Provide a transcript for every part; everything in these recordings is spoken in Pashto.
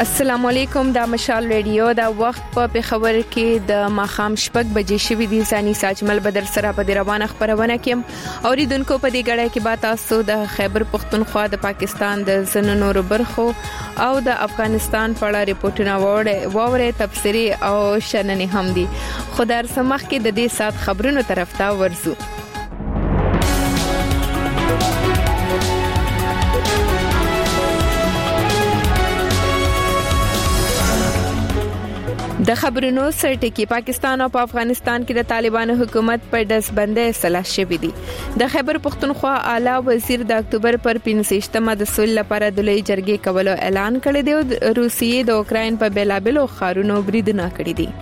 السلام علیکم د مشال ریډیو دا وخت په خبر کې د ماخام شپږ بجې شوې دي ځاني ساجمل بدر سره په روانه خبرونه کې اوریدونکو په دې غړې کې بات تاسو د خیبر پختونخوا د پاکستان د زنونو برخو او د افغانستان په اړه ریپورتونه ووره تفسیری او شننې هم دي خدای سمخ کې د دې سات خبرونو طرف ته ورزو د خبرونو سرټکی پاکستان او افغانستان کې د طالبانو حکومت پر دسبندۍ اصلاح شوې دي د خیبر پختونخوا اعلی وزیر د اکتوبر پر 15مه د صلح لپاره د لوی جرګې کولو اعلان کړی دی او روسیې د اوکراین په بیلابلو خارونو بریدونه کړی دي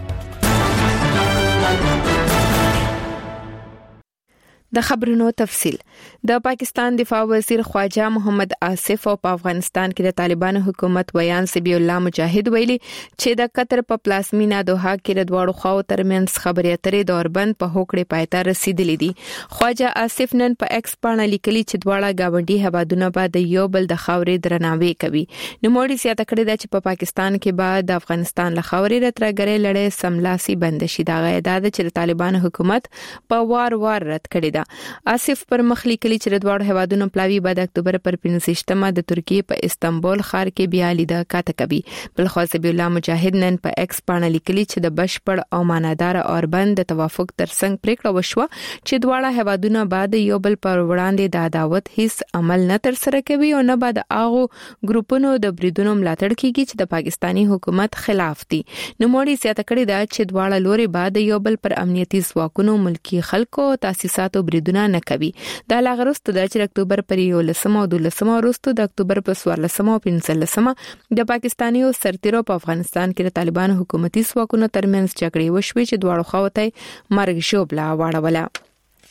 د خبرونو تفصیل د پاکستان دفاع وزیر خواجه محمد آصف او په افغانستان کې د طالبانو حکومت ویان سبی الله مجاهد ویلي چې د قطر په پلاسمینا دوحه کې د دوړو خواو ترمنځ خبرې اترې دوربند په هوکړې پایته رسیدلې دي خواجه آصف نن په ایکس باندې لیکلي چې دواړه گاونډي هوادونه به د یو بل د خاورې درناوی کوي نو موږ زیاته کړی دا چې په پاکستان کې بعد د افغانستان له خاورې راترګرې لړۍ سملاسي بند شي دا غیدا چې د طالبانو حکومت په وار رد کړی آصف پر مخلی کلی چې د دوړ هوادونو پلاوی بعد اکتوبر پر 15مه د ترکیه په استنبول ښار کې بیا لیده کاته کوي بل خو سبی الله مجاهد نن په ایکس باندې لیکلي چې د بشپړ او مانادار اوربند د توافق ترڅنګ پریکړه وشوه چې دواړه هوادونه بعد یو بل پر وړاندې د عداوت هیڅ عمل نه تر سره کوي او نه بعد اغه ګروپونو د بریدونو ملاتړ کوي چې د پاکستانی حکومت خلاف دي نو موږ زیاته کړی دا چې دواړه لوري بعد یو بل پر امنیتي ځواکونو ملکی خلکو تاسیساتو بریدونه نه کوي دا لاغرست د اکتوبر پر 11 او 12 وروسته د اکتوبر په 14 او 15 د پاکستاني او سرتیرو په افغانستان کې د طالبانو حکومتي ځواکونو ترمنځ جګړې وشوې چې دواړو خواته مرګ شوبلا واړوله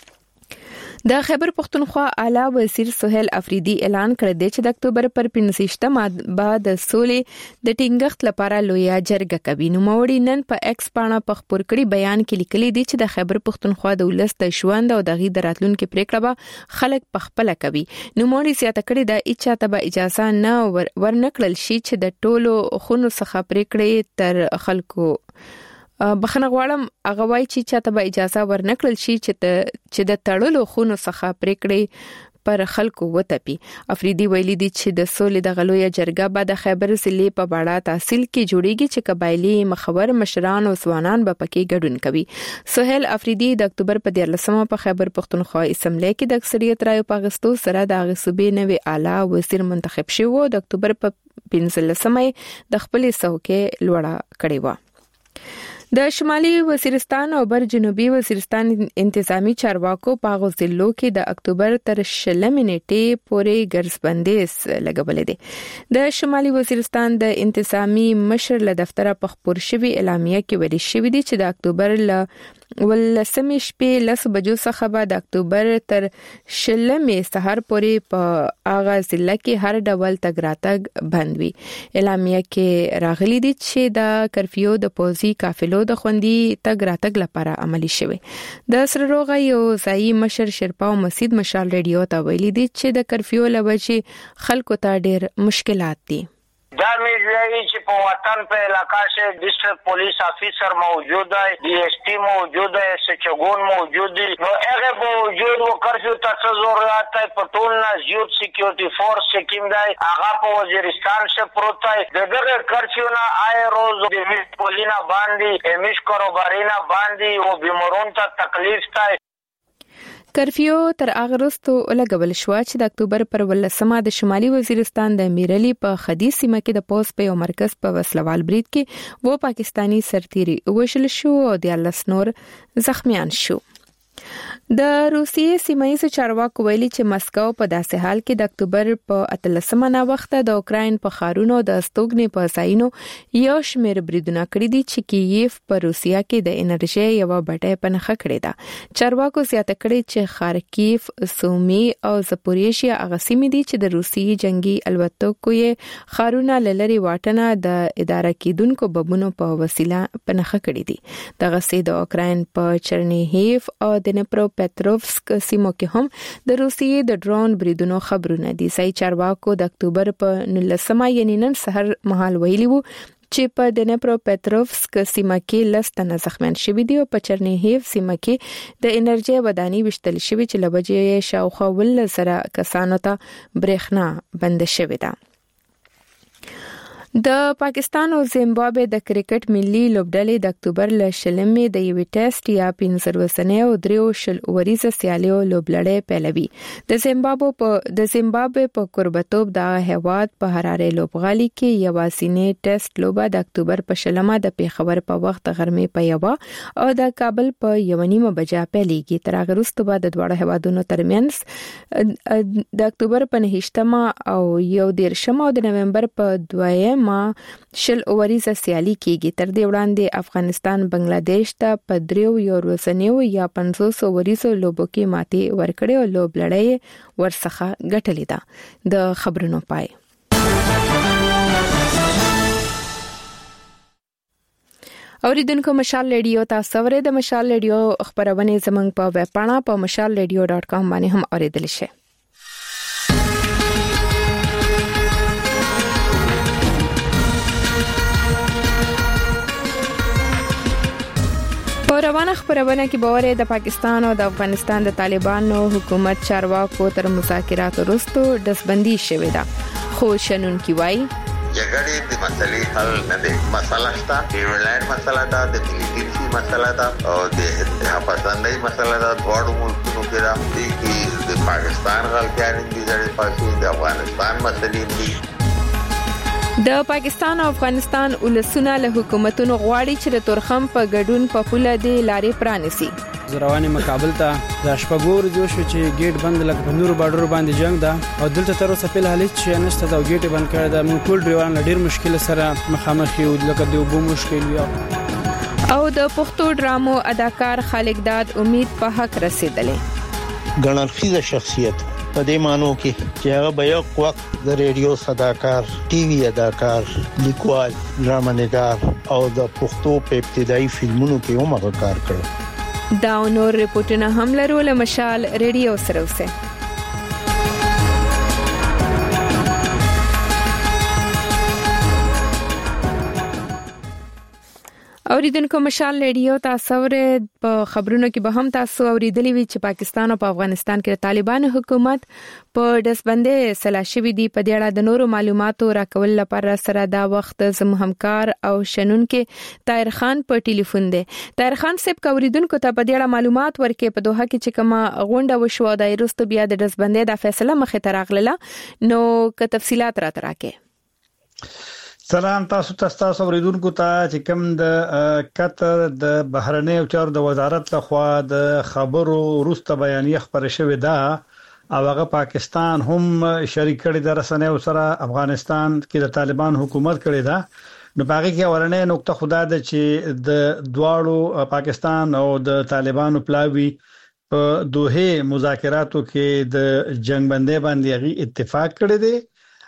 د خیبر پختونخوا اعلی وزیر سہیل افریدی اعلان کړی دی چې د اکتوبر پر 15مه بعد د سولې د ټینګښت لپاره لوی جرګه کوي نو موړي نن په ایکس باندې په خبر کړي بیان کې لیکلي دي چې د خیبر پختونخوا د ولست د ژوند او د غي دراتلونکو پریکړه به خلک په خپل کوي نو موړي زیاته کړی دا اچا ته اجازه نه ورنکړل شي چې د ټولو خونو څخه پریکړې تر خلکو بخنه غواړم هغه وای چې چاته به اجازه ورنکړل شي چې د تړلو خونو څخه پریکړې پر خلکو وتپی افریدی ویلي دي چې د سولې د غلوې جرګه به د خیبر ضلع په باړه تحصیل کې جوړیږي چې قبایلی مخور مشران او ځوانان به پکې ګډون کوي سہیل افریدی د اکتوبر په 14مه په خیبر پختونخوا اسمبلی کې د اکثریت رائے په غستو سره د غصبې نوې اعلی وزیر منتخب شو د اکتوبر په 15مه د خپل څوکۍ لوړه کړې و د شمالي وزیرستان او بر جنوبي وزیرستان انتظامی چارواکو په غوښتلو کې د اکتوبر تر 16 نیټې پورې ګرځبندۍ لګولې ده د شمالي وزیرستان د انتظامی مشر له دفتر په خبر شوی اعلامیه کې ویل شوی دی چې د اکتوبر ل ولسمې شپې 10 بجو څخه بعد اکتوبر تر 16 سحر پورې په اغاز ضلع کې هر ډول تګ راتګ بند وي اعلامیه کې راغلي دي چې د کرفیو د پوزي قافلو د خوندي تګ راتګ لپاره عملی شوی د سره روغه یو ځای مشر شرپاو مسجد مشال ریډیو ته ویلي دي چې د کرفیو لوجه خلکو ته ډېر مشکلات دي دا میږي چې په وطن په علاقہ سے ډسټرکټ پولیس افیسر موجود ہے ڈی ایس پی موجود ہے سچګون موجود دي نو هغه موجود وکړو تاسو ضرورت ہے په ټول نه یوت سکیورټي فورس سکیم دی هغه په وزیرستان سے پروت ہے دغه کرفیو نه آی روز د پولینا باندې امیش کاروبارینا باندې او بیمارون ته تکلیف تای کرفیو تر اغرستو لګول شو چې د اکتوبر پر 18مه د شمالي وزیرستان د میرلی په خدي سیمه کې د پوس په یو مرکز په وسلوال برید کې و پاکستانی سرتیری وشل شو او د 10 نور زخمیان شو د روسیې سیمایي چارواکو ویلي چې مسکو په داسې حال کې د اکتوبر په 18مه نا وخت د اوکراین په خارونو د استوګنې په ځایونو یو شمېر بریدونه کړی دي چې کیف په روسیا کې د انرژي یو بټۍ پنخه کړې ده چارواکو زیاته کړی چې خارکیف سومي او زپوریشیا هغه سیمې دي چې د روسیې جنگي الوتکو یې خارونه لری واټنه د اداره کیدونکو بمونو په وسیله پنخه کړې دي دغه سي د اوکراین په چرنیهیف او دنپرو پټروفسک سیمو کې هم د روسیې د ډرون بریدونو خبرونه دي. ځای چارواکو د اکتوبر په 19 یعنی نن سحر مهال ویلي وو چې په دنپرو پټروفسک سیمه کې لستنه زخمیان شوي دي او په چرنیهیف سیمه کې د انرژي ودانۍ وشتل شوي چې لبجې شاوخوا ول سره کسانو ته برېښنا بند شوې ده. د پاکستان او زیمبابوې د کرکټ ملي لوبډلې د اکتوبر ل شلمې د یو ټیسټ یا 15 ورځې او 3 ورځې سیالي لوبډلې پیلوي. د زیمبابوې په قربتوب د هیواد په حراره لوبغالي کې یوازینی ټیسټ لوبه د اکتوبر په شلمه د پیښور په وخت غرمې په یو او د کابل په 1:30 بجې پیلېږي. تر هغه وروسته به د دوه هیوادونو ترمنځ د اکتوبر په 9 او 11 او د نومبر په 2 شل اوریزه سیالي کیږي. تر دې وړاندې افغانستان بنگلاديش ته په 3 ورځنیو یا 500 اوریزو لوبو کې ماتي ورکړې او لوبلړۍ ورڅخه ګټلې ده. د خبرونو پای. اوریدونکو مشال ریډیو تاسو ورې د مشال ریډیو خبرونه زمنګ په ویب پاڼه په mashalradio.com باندې هم اوریدل شي. په روانه خبرونه کې باورې د پاکستان او د افغانستان د طالبانو حکومت چارواکو تر مذاکرات وروسته دسبندي شوې ده. خو شنونکي وایي جګړې د مسلې حل نه دی. مسله شته، د ویلاین مسله ده، د ملیټری مسله ده او د پاکستاني مسله ده. ډوړو ملکونو کې راځي چې د پاکستان غلطیان دي، د افغانستان مسلې دي. د پاکستان او افغانستان ولسونه له حکومتونو غواړي چې د تورخم په ګډون په پوله دی لارې پرانیسي. زرواني مقابل ته د شپګور جو شو چې ګیټ بند لکه په نورو بارډر باندې جنگ ده او دلته تر اوسه په حالت چې نشته دا ګیټ بند کړی دا موږ ټول ډیوان ډیر مشکل سره مخامخ یو لکه د وبو مشکل یو. او د پښتو ډرامو اداکار خالق داد امید په حق رسیدلې. ګڼلخیزه شخصیت په دې مانو کې چې هغه به یو وخت د ریډیو صداکار، ټي وي اداکار، لیکوال، ډرامانګار او د پښتو په ابتدایي فلمونو کې هم کار کړی. دا نور ریپورتونه هم لرو له مشال ریډیو سره اوسه. اوریدونکو مشال ریډیو تاسو ورې په خبرونو کې به هم تاسو اوریدلې وی چې پاکستان او په افغانستان کې طالبان حکومت په دسبندې سلاشوي دي. په دې اړه د نورو معلوماتو راکول لپاره سره دا وخت زم همکار او شنونکو طاهر خان په ټلیفون دی. طاهر خان صاحب اوریدونکو ته په دې اړه معلومات ورکړي په دوحه کې چې کومه غونډه وشو د ایروست بیا د دسبندې د فیصله مخې ته راغله نو که تفصيلات را تراکې. سلام تاسو اوریدونکو ته چې کوم د قطر د بهرنیو چارو د وزارت لخوا د خبرو وروسته بیانیه خبره شوې ده او هغه پاکستان هم شریک کړي د رسنیو سره افغانستان کې د طالبان حکومت کړي ده. نو باقي کې ورنه نقطه خدا ده چې د دواړو پاکستان او د طالبانو پلاوی په دوه مذاکراتو کې د جنگ بندي باندې اتفاق کړی دی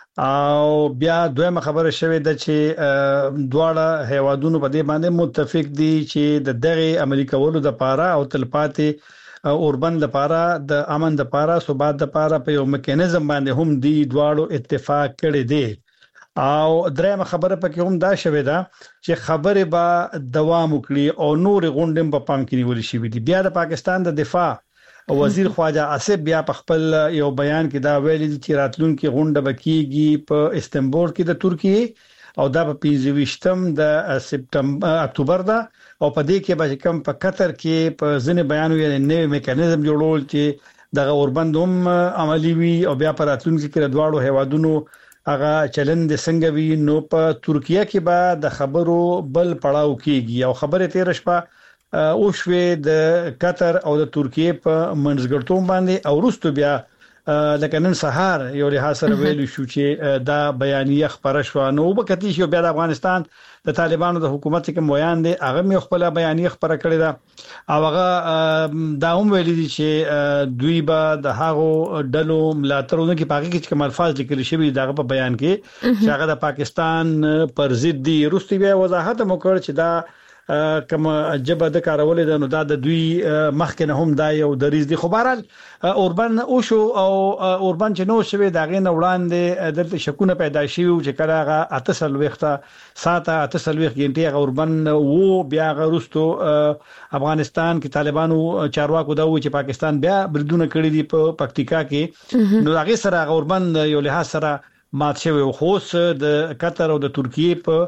او بیا دویمه خبره شوې ده چې دواړه هیوادونو په دې باندې متفق دي چې د دغه عملی کولو د پاره او تلپاتې اوربند لپاره د امن لپاره ثبات لپاره په یو میکانیزم باندې هم دي دواړو اتفاق کړی دی. او درېمه خبره پکې هم دا شوې ده چې خبره به دوام وکړي او نور غونډې په پام کې نیول شي. بیا د پاکستان د دفاع وزیر خواجه آصف بیا په خپل یو بیان کې دا ویلي چې راتلونکي غونډه بکیږي په استنبول کې د ترکیه او دا په 25 د سپتمبر اکتوبر ده او په دې کې به کوم په قطر کې په ځنې بیان ویل نوې میکانیزم جوړول چې دغه اوربندوم عملی وي او بیا په راتلونکي کې د دواړو هیوادونو هغه چلند څنګه وي. نو په ترکیه کې به د خبرو بل پړاو کېږي او خبره تیر شپه او شوه د قطر او د ترکیه په منځګړتوب باندې او وروسته بیا لکه نن سهار یو له سره ویل شو چې دا بیانیه خبره شو. نو وبکتی شو بیا د افغانستان د طالبانو د حکومت کې مویان دي هغه مې خپل بیانیه خبره کړې ده او هغه دا هم ویل دي چې دوی به د هغه ډلو ملاتړونکو کې پاکي کې کوم الفاظ لیکل شوی دغه په بیان کې چې هغه د پاکستان پر ضد دي. وروسته بیا وضاحت مو کړ چې دا کوم جبه د کارولې د نو د دوی مخکې نه هم دا یو دریز دي. خو بهرحال اوربن او شو او اوربن چې نو شوی دا غي نه وړاندې دلته شکونه پیدا شي چې کله هغه 8 وخته ساته 8 غنټه هغه اوربن وو بیا غروستو افغانستان کې طالبانو چارواکو دا و چې پاکستان بیا بردونه کړی دي په پکتیکا کې نو هغه سره اوربن یو له سره مات شوی خوص د قطر او د ترکیه په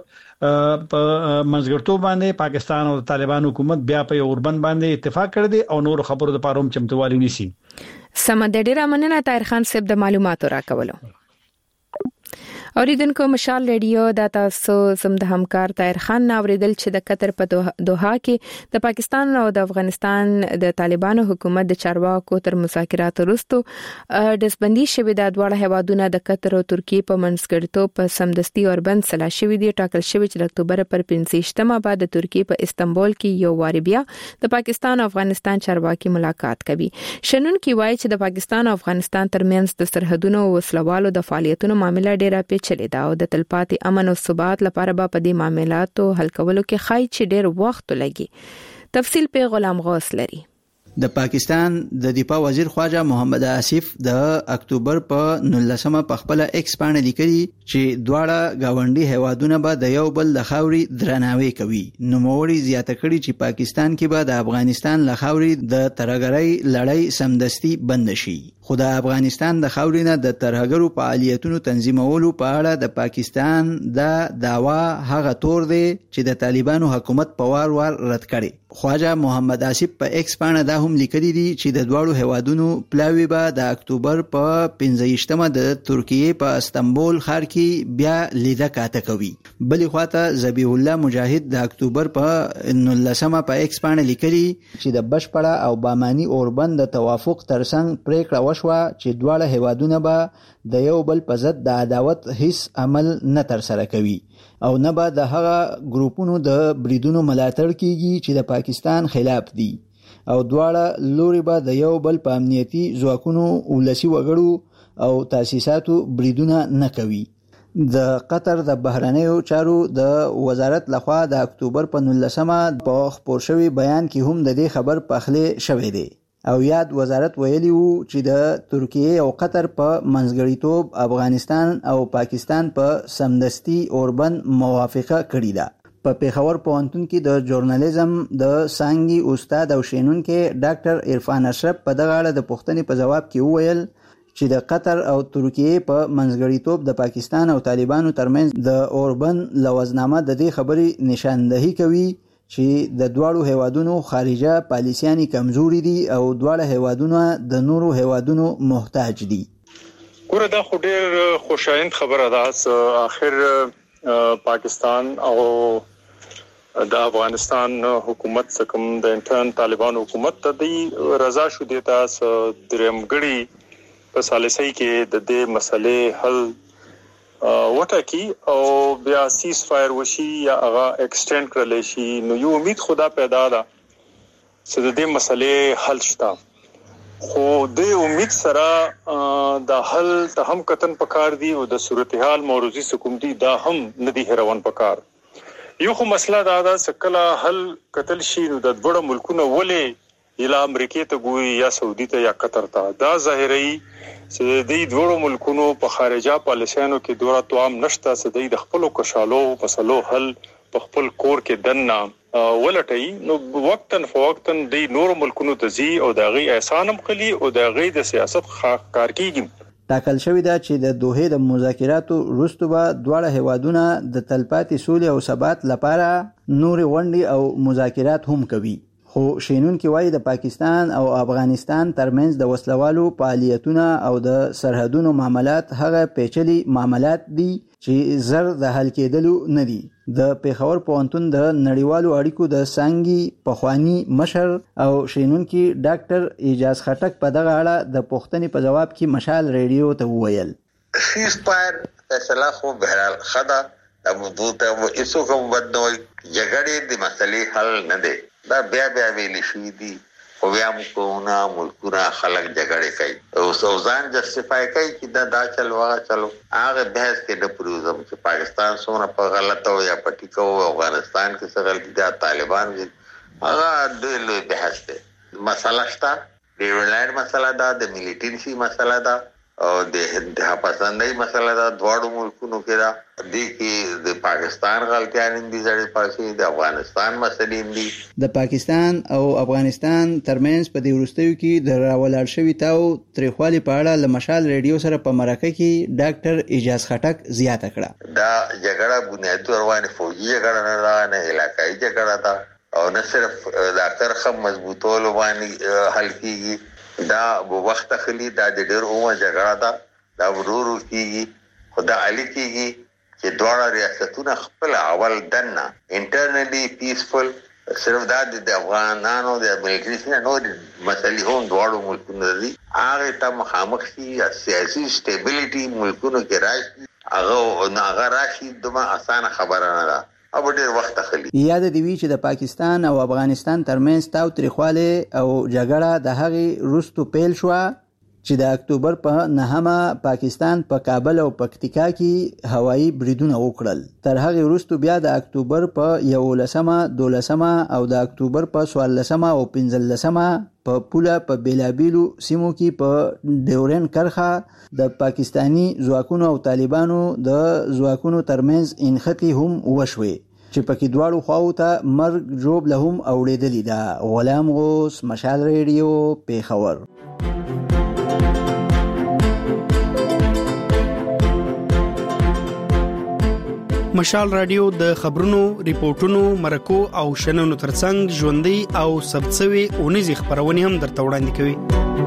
منځګړتوب باندې پاکستان او طالبان حکومت بیا په اوربن باندې اتفاق کړی دی او نور خبرو د پاروم چمتووالی نيسي. سم د ډیره مننه طاهر خان صاحب د معلوماتو راکولو. اوریدونکو مشال ریډیو د تاسو زم د همکار طاهر خان اوریدل چې د قطر په دوحه کې د پاکستان او د افغانستان د طالبانو حکومت د چارواکو تر مذاکراتو وروسته دسبندي شوې د دواړه هیوادونو د قطر او ترکیه په منځګړیتوب په سمدستي اوربند سلا شوې دي. ټاکل شوی چې د اکتوبر پر 15 بعد د ترکیه په استنبول کې یو واری بیا د پاکستان او افغانستان چارواکي ملاقات کوي. شنن کی وایي چې د پاکستان او افغانستان ترمنځ د سرحدونو او وسلوالو د فعالیتونو معاملې ډېره چلی دا او د تلپاتې امن او ثبات لپاره به په دې معاملاتو حل کولو کې خای چې ډېر وخت لګي. تفصیل په غلام غوث لري. د پاکستان د دفاع وزیر خواجه محمد آصف د اکتوبر په 19 په خپل ایکس باندې لیکلي چې دواړه گاونډي هیوادونه به د یو بل د خاوري درناوی کوي. نو موري زیاته کړي چې پاکستان کې به د افغانستان له خاوري د ترهګرۍ لړۍ سمدستي بند شي. خو د افغانستان د خاورینه د ترهګرو فعالیتونو تنظیمولو په اړه د پاکستان د داوا هغه تور دی چې د طالبانو حکومت په وار رد کړي. خواجه محمد آصف په ایکس باندې دا هم لیکلي دي چې د دواړو هیوادونو پلاوی به د اکتوبر په 15 د ترکیه په استنبول ښار کې بیا لیده کاته کوي. بلې خواته ذبیح الله مجاهد د اکتوبر په 19 په ایکس باندې لیکلي چې د بشپړه او بامانی اوربند د توافق ترڅنګ پریکړه وشوه چې دواړه هیوادونه به د یو بل په ضد د عداوت هیڅ عمل نه تر سره کوي او نه به د هغه ګروپونو د بریدونو ملاتړ کیږي چې د پاکستان خلاف دي او دواړه لوري به د یو بل په امنیتي ځواکونو ولسی وګړو او تاسیساتو بریدونه نه کوي. د قطر د بهرنیو چارو د وزارت لخوا د اکتوبر په 19 په خبر شوی بیان کې هم د دې خبر پخله شوې دی او یاد وزارت ویلی وو چې د ترکیه او قطر په منځګړیتوب افغانستان او پاکستان په سمدستي اوربن موافقه کړې ده. په پیښور پوهنتون کې د ژورنالیزم د څانګې استاد او شینونکو ډاکټر عرفان اشرف په دغه اړه د پوښتنې په جواب کې وویل چې د قطر او ترکیه په منځګړیتوب د پاکستان او طالبانو ترمنځ د اوربن لوزنامه د دې خبرې نشاندهي کوي چې د دواړو هیوادونو خارجه پالیسیانی کمزوري دي او دواړه هیوادونه د نورو هیوادونو محتاج دي. ګوره دا خو ډېر خوشایند خبره ده. آخر پاکستان او د افغانستان حکومت څخه د انټرن طالبان حکومت ته دی رضا شو دیتا درمګړي په سالسي کې د دې مسلې حل وټاکی او بیا سیز فایر وشي یا هغه ایکسټند کړل شي. نو یو امید خدا پیدا ده چې د دې مسلې حل شته. خو د امید سره د حل ته هم کتن پکار دی او د صورتحال موروزی حکومت دی دا هم ندی هروان پکار. یو خو مسله دا ده چې کله حل قتل شي نو د وړو ملکونو ولې یا امریکای ته ګوي یا سعودي ته یا قطر ته دا ظاهري چې د دې دوه ملکونو په خارجه پالیسیانو کې دوره توام نشته چې د خپل کشالو مسلو حل په خپل کور کې دنه ولټي. نو وقتن فوقتن د نور ملکونو ته زی او د غي احسانم خلی او د غي د سیاست کار کیږي. ټاکل شوی دا چې د دوحه د مذاکراتو وروسته به دواړه هیوادونه د تلپاتې سولې او ثبات لپاره نور غونډې او مذاکرات هم کوي. خو شینون کې وایي د پاکستان او افغانستان ترمنځ د وسلوالو فعالیتونه او د سرحدونو معاملات هغه پیچلي معاملات دي چې زر د حل کېدلو نه دي. د پیښور پوهنتون د نړیوالو اړیکو د څانګې پخوانی مشر او شینون کې ډاکټر اجاز خټک په دغه اړه د پوښتنې په جواب کې مشال ریډیو ته وویل سیز فایر فیصله خو بهرحال خدا ابو ته ایسو کوم بدنوي جګړې د مسلې حل نه دی. دا بیا ویل شي دي او بیا موږ ملکونه خلک جګړه کوي او ځان جسټیفای کوي چې دا چلو هغه بحث کې د پروزم چې پاکستان څومره په غلطه او یا پټیکو افغانستان کې څه غلطي ده طالبان هغه د لوی بحث ده مسله شته د ویلایت مسله ده د ملیټنسي مسله ده او د انتها پسندۍ مسله ده دواړو ملکونو کې ده د کې د پاکستان غلطیان دي ځړې پاسې د افغانستان مسلې دي د پاکستان او افغانستان ترمنځ په دې وروستیو کې د راولاړ شوی تاو تریخوالي په اړه له مشال ریډیو سره په مرکه کې ډاکټر اجاز خټک زیاته کړه دا جګړه بنیادی روانه فوجي جګړه نه علاقائی جګړه ده او نه صرف د کرخه مضبوطولو باندې حل کیږي دا وخت خلی دا د ډېر عمر جګړه ده دا ورورو کیږي خدا علي کیږي چې دواړه ریاستونه خپل اول دنه انټرنلی پیسفل صرف دا د افغانانو د ملګری نه نو مسلې هم دواړو ملکونو دي هغه ته مخامخ شي سیاسي stability ملکونو کې راشي هغه راشي دمه اسانه خبره نه ده او ډېر وخت اخلي یاد دی وی چې د پاکستان او افغانستان ترمنځ تاو تریخواله او جګړه د هغې وروستو پیل شو چې د اکتوبر په 9مه پاکستان په کابل او پکتیکا کې هوایي بریدونه وکړل تر هغې وروستو بیا د اکتوبر په 11مه 12مه او د اکتوبر په 14مه او 15مه په پوله په بیلابیلو سیمو کې په ډیورن کرخه د پاکستانی ځواکونو او طالبانو د ځواکونو ترمنځ انختی هم وشوي چې پکې دواړو خواو ته مرګ جوب له هم اوړېدلې ده. غلام غوث، مشال ریډیو، پیښور. مشال رادیو د خبرونو، ریپورتونو، مرکو او شننو ترڅنګ ژوندۍ او ثبتسوي اونیزې خبرونه هم درته وړاندې کوي.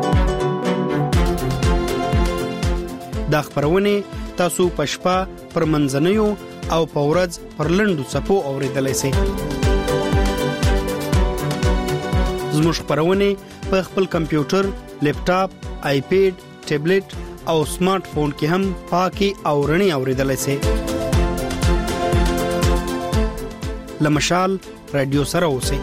دا خبرونه تاسو په شپه پر منځنیو او په ورځ پر لنډو څپو اوریدلای شئ. زموږ خبرونه په خپل کمپیوټر، لیپټاپ، آیپیډ، ټابلیټ او سمارټ فون کې هم پاکي او رڼي اوریدلای شئ. لمشال رادیو سره اوسئ.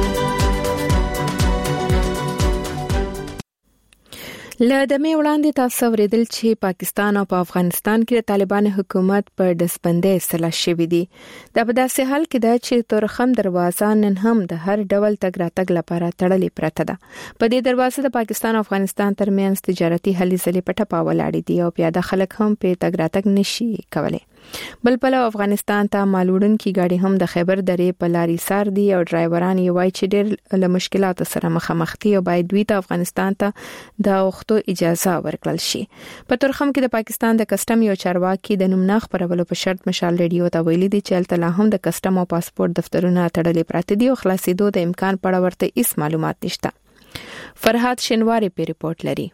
لدمه وړاندې تاسو ورېدل چې پاکستان او په افغانستان کې د طالبان حکومت پر دسبندۍ اصلاح شوې دي. دا په داسې حال کې ده چې تورخم دروازه نن هم د هر ډول تګ راتګ لپاره تړلې پرته ده. په دې دروازه د پاکستان او افغانستان ترمنځ تجارتي هلې ځلې په ټپه ولاړې دي او پیاده خلک هم په تګ راتګ نشي کولای. بل پلو افغانستان ته مالوړونکي گاډي هم د خیبر درې په لاري سار دي او ډرایوران یې وایي چې ډېر له مشکلاتو سره مخامخ دي او باید دوی ته افغانستان ته د اوختو اجازه ورکړل شي. په تورخم کې د پاکستان د کسټم یو چارواکي د نوم نه خبرولو په شرط مشال ریډیو ته ویلي دي چې الته لا هم د کسټم او پاسپورت دفترونه تړلې پراته دي او خلاصېدو د امکان په اړه ورته هیڅ معلومات نشته. فرحات شنواری په ریپورت لري.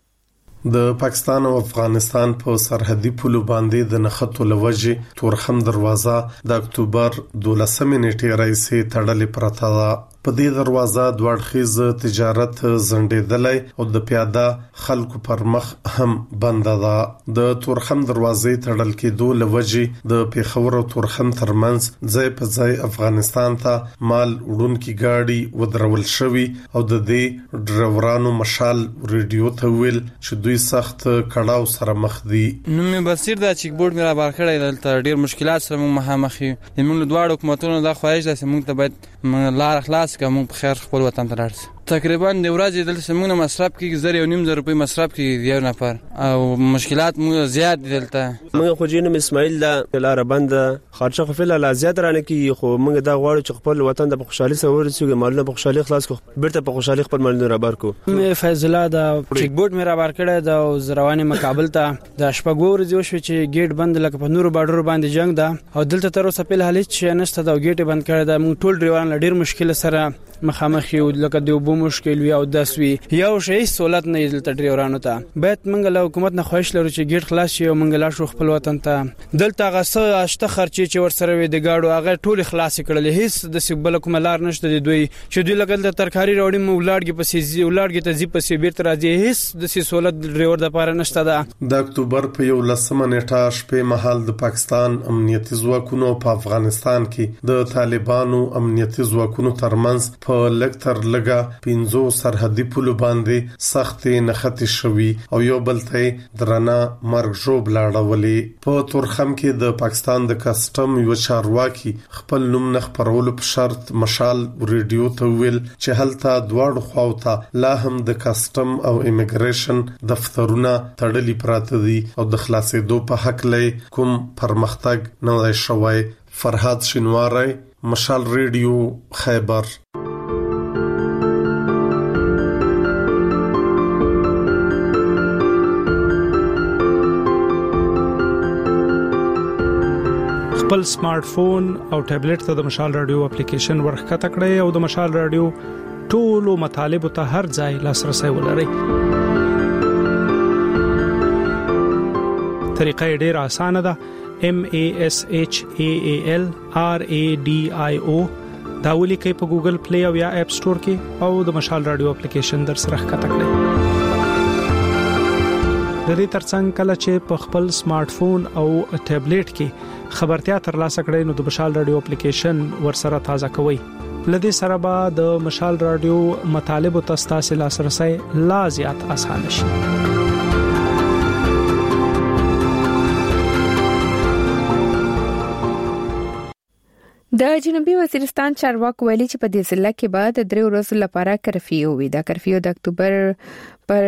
د پاکستان او افغانستان په سرحدي پولو باندې د نښتو لوجې تورخم دروازه د اکتوبر 12 نیټې راځي تړلې پراته ده. په دې دروازه دوړخیز تجارت زندېدلای او د پیاده خلکو پر مخ هم بند ده. د تورخم دروازې تړل کېدو لوجې د پیښور او تورخم ترمنځ ځای په ځای افغانستان ته مال وړونکي گاډي ودرول شوی او د دې ډرایورانو مشال ریډیو ته ویل چې دوی سخت کړهو سره مخ دي. نو مې بصیر دا چیک بورډ مې را بار کړی دلته ډیر مشکلات سره مخامخ یو. موږ دواړو حکومتونو دا خواهش ده چې موږ ته باید لار خلاص کوم په خیر خپل وطن ته لاړ شو. تقریبا د ورځې دلته موږ مصرف کیږي 1.5 روپۍ مصرف کیږي یو نفر او مشکلات موږ زیات دي دلته. موږ خو جنم اسماعیل دا لار بند خرچه خو فل لا زیات رانه کی خو موږ دا غواړو چې خپل وطن د خوشحالي سره ورسېږو مالونه په خوشحالي خلاص کو بیرته په خوشحالي خپل مالونه را بار کو. فیض الله دا چیک بورډ مې را بار کړی دا زروانه مقابل ته د شپږ ورځې وشو چې گیټ بند لکه په نورو بارډر باندې جنگ ده او دلته تر اوسه په حالت چې نشته دا گیټ بند کړی دا موږ ټول ډریوان ډیر مشکل سره مخامخ یو لکه د وبو مشکل وي او داسوي یو شی سہولت نه دلته ډریورانو ته باید موږ له حکومت نه خواهش لرو چې گیټ خلاص شي او موږ لا شو خپل وطن ته دلته غسه اشته خرچي چې ور سره وي د گاډو هغه ټول خلاص کړل هیڅ د سیبل کوملار نشته د دوی چې دوی لګل د ترکاری راوړي مولارګي پسې ولارګي ته زی پسې بیرته راځي هیڅ د سہولت ډریور د پاره نشته ده. د اکتوبر په 11 نیټه شپې مهال د پاکستان امنیتي ځواکونو په افغانستان کې د طالبانو امنیتي ځواکونو ترمنځ په لکتر لګه 15 سرحدي پولو باندې سخت نختی شوی او یو بل ته درنا مرګ جوړ لاړولې په تورخم کې د پاکستان د کسٹم یو چارواکي خپل نوم نه خبرولو په شرط مشال ریډیو ته ویل چې هلته دواړو خواوته لا هم د کسٹم او امیګریشن دفترونه تړلي پراته دي او د خلاصېدو په حق لې کوم پرمختګ نه دی شوی. فرهاد شینواری، مشال ریډیو، خیبر. خپل سمارټ فون او ټابلیټ ته د مشال رادیو اپلیکیشن ورخکته کړئ او د مشال رادیو ټولو مطالبه ته هر ځای لاسرسي ولرئ. طریقه ډیره اسانه ده. MASHAAL RADIO دا ولیکئ په ګوګل پلی او یا اپ سٹور کې او د مشال رادیو اپلیکیشن در سره ښکته کړئ. د دې ترڅنګ کله چې په خپل سمارټ فون او ټابلیټ کې خبرتیا ترلاسه کړئ نو د مشال رادیو اپلیکیشن ورسره تازه کوئ. لدې سره به د مشال رادیو مطالب او تاسو لاسرسي لا زیات اسانه شي. د جنوبي وزیرستان چارواکو ویلي چې په دې ضلع کې بعد 3 ورځې لپاره کرفیو وي. دا کرفیو د اکتوبر پر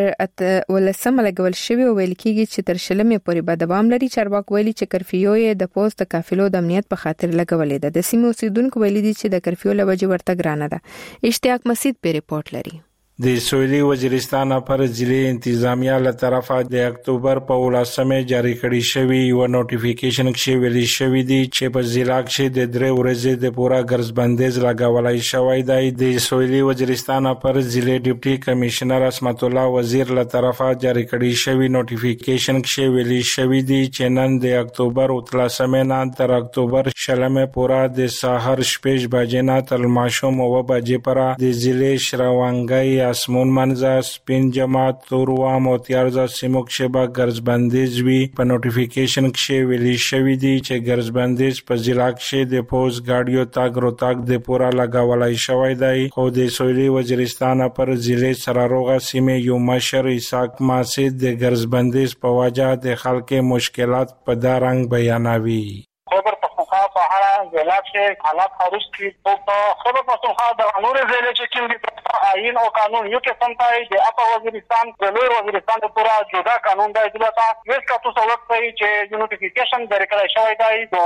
18 لګول شوی او ویل کېږي چې تر 20 پورې به دوام لري. چارواکو ویلي چې کرفیو یې د پوسټ قافلو د امنیت په خاطر لګولې ده. د سیمې اوسیدونکو ویلي دي چې د کرفیو لوجه ورته ګرانه ده. اشتیاق مسعود په ریپورت لري. د سویلي وزیرستان پر ضلع انتظامیه له طرفه د اکتوبر په 18 جاری کړی شوی یو نوټیفیکیشن کې ویلي شوی دی چې په ضلع کې د 3 ورځې د پورا ګرځبندیز لګولای شوی دی. د سویلي وزیرستان پر ضلع ډیپټي کمشنر اسمت الله وزیر له طرفه جاری کړی شوی نوټیفیکیشن کې ویلي شوی دی چې نن د اکتوبر 18 نه تر اکتوبر 16 پورا د سحر 6 بجې نه تر ماشوم 9 بجې پورا د ضلع شراوانګي اسمون منځه سپین جماعت توروام او تیارزا سیمو کې به ګرځبندیز وي. په نوټیفیکیشن کې ویلي شوی دی چې ګرځبندیز په ضلع کې د پوز گاډیو تاګ روتاګ د پورا لګولای شوی دی. خو د سویلي وزیرستان پر ضلع سراروغه سیمې یو مشر اسحاق ماسید د ګرځبندیز په وجه د خلکو مشکلات په دارنګ بیانوي. خبر پختونخوا په هر ضلع کې حالات خارج کی او په خبر پختونخوا د نور ضلع چې کوم دي آئین او قانون یو کې سمتای د اپا وزیرستان د لوی وزیرستان د پورا جدا قانون دی دلته ویس کا تاسو وخت چې نوټیفیکیشن درکړی شوی دی نو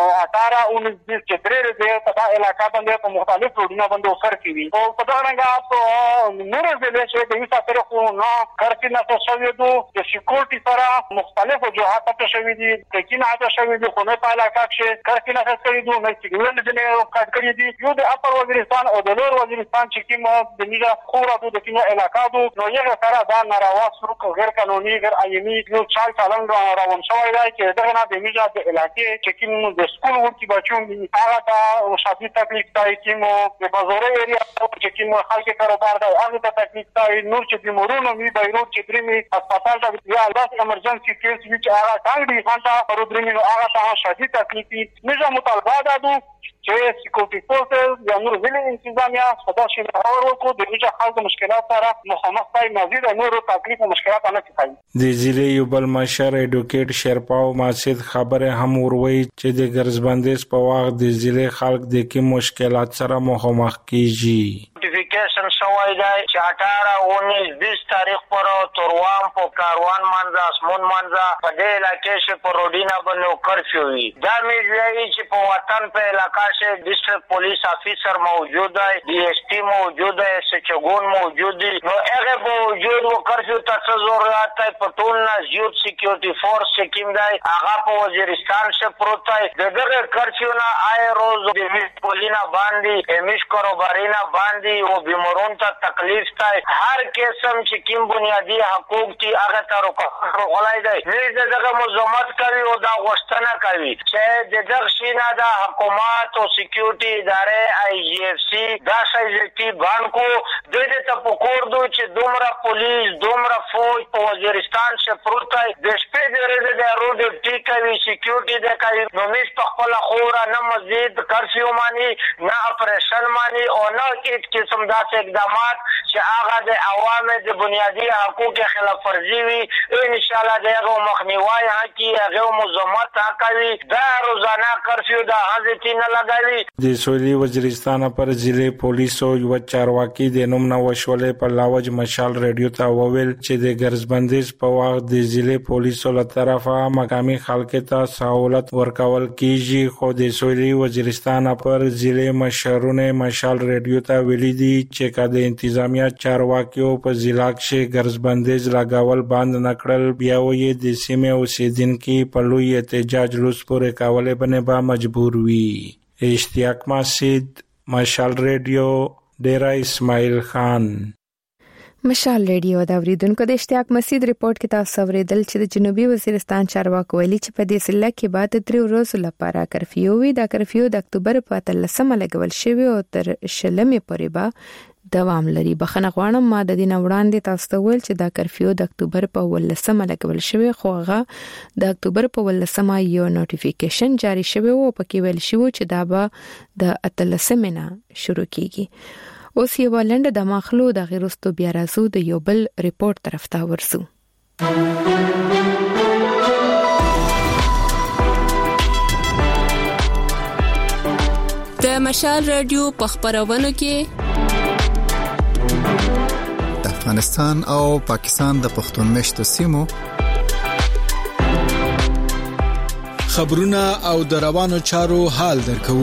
18 19 چې درې دې په علاقې باندې په مختلف روډونو باندې وفر کیږي او په دا رنګه په نور ضلع چې د یو سره خو نه کارتي نه تاسو یو د سکیورټي سره مختلف وجوهات ته شوی دي تکین عاده شوی دي خو نه په علاقې کې کارتي نه کړی دوه نه چې ولې نه کټ کړی دي یو د اپر وزیرستان او د لوی وزیرستان چې کوم د میجا خورا د کینه علاقې نو یو سره دا ناروا سلوک غیر قانوني غیر آئینی یو چال چلن روان شوی دی چې دغه نه د میجا د علاقې چې کوم د سکول ورکی بچون دي هغه ته شادي تکلیف دی کوم د بازار ایریا چې کوم خلک کاروبار دی هغه ته تکلیف دی نور چې د مورونو می بیروت چې درمي هسپتال ته یا لاس ایمرجنسي کیس چې هغه څنګه دی خاطر ورو درمي هغه ته شادي تکلیف میجا مطالبه ده چې سکیورټي فورسز یا نور ضلع انتظامیه خدا شي اور کو د میجا خلک مشکلات سره مخامخ دي مزید نور تکلیف او مشکلات نه کوي. د ضلع یو بل مشر ایډوکیټ شرپاو ماسید خبره هم وروي چې د ګرځبندیز په وخت د ضلع خلک د کوم مشکلات سره مخامخ کیږي. نوټیفیکیشن شوی دی چې 18 19 20 تاریخ پر توروام په کاروان منځ اسمون منځ په دې علاقې کې په روډینا باندې کرفیو وي. دا میږي چې په وطن په علاقې کې ډیسټریکټ پولیس افیسر موجود دی डी एस पी موجود دی سچګون موجود دی نو هغه موجود و کرفیو ته ضرورت دی په ټول نه زیات سکیورټي فورس چې کوم دی هغه په وزیرستان کې پروت دی دغه کرفیو نه آی روز د پولینا باندې امیش کاروبارینا باندې او بیمارون ته تکلیف دی هر قسم چې کوم بنیادی حقوق دي هغه ته روغلای دی نه دغه مزاحمت کوي او دا غوښتنه کوي چې دغه شینه د حکومت او سکیورټي ادارې آی جی اف سی دا شایستی بانکو د دې ته پکوردو چې دومره پولیس دومره فوج په وزیرستان کې پروت دی د شپې درې د روډ ټیکوي سکیورټي د کوي نو مش په خپل خورا نه مزید کرفیو مانی نه اپریشن مانی او نه هیڅ قسم داسې اقدامات چې چې هغه د عوامو د بنیادی حقوق خلاف ورزي وي ان شاء الله دغه مخنیوي حقي هغه مزمت کوي دا روزانه کرفیو د حاضرتی نه لګوي. د سویلي وزیرستان پر ضلع پولیسو یو چارواکي د نوم نو وشولې په لاوج مشال رادیو ته وویل چې د ګرځبندیز په وخت د ضلع پولیسو له طرفه مقامي خلکو ته سہولت ورکول کیږي خو د سویلي وزیرستان پر ضلع مشرونه مشال رادیو ته ویلي دي چې کله د انتظامیه چارواکیو په ضلع کې ګرځبندیز لګاول بند نکړل بیا وې د سیمه اوسیدونکو په لوی احتجاج لوس پورې کولې باندې با مجبور وي. اشتیاق مسجد مشال رادیو ډیرا اسماعیل خان. مشال رادیو دا اوریدونکو د اشتیاق مسجد ریپورت کې تاسو اوریدل چې د جنوبي وزیرستان چارواکو ویلي چې په دې ضلع کې بعد 3 ورځې لپاره کرفیو وي. دا کرفیو د اکتوبر په 13 لګول شوی او تر 20 پورې به دوام لري. بخښنه غواړم ما د دې نه وړاندې تاسو ته ویل چې دا کرفیو د اکتوبر په 18 لګول شوی خو هغه د اکتوبر په 18 یو نوټیفیکیشن جاری شوی او پکې ویل شوی چې دا به د 18 نه شروع کیږي. اوس یو لنډه د مخلو د غیرستو بیا راځو د یو بل ریپورت طرف ته ورسو. د مشال رادیو په خبرونو کې د افغانستان او پاکستان د پښتون مشتو سیمو خبرونه او د روانو چارو حال درکو.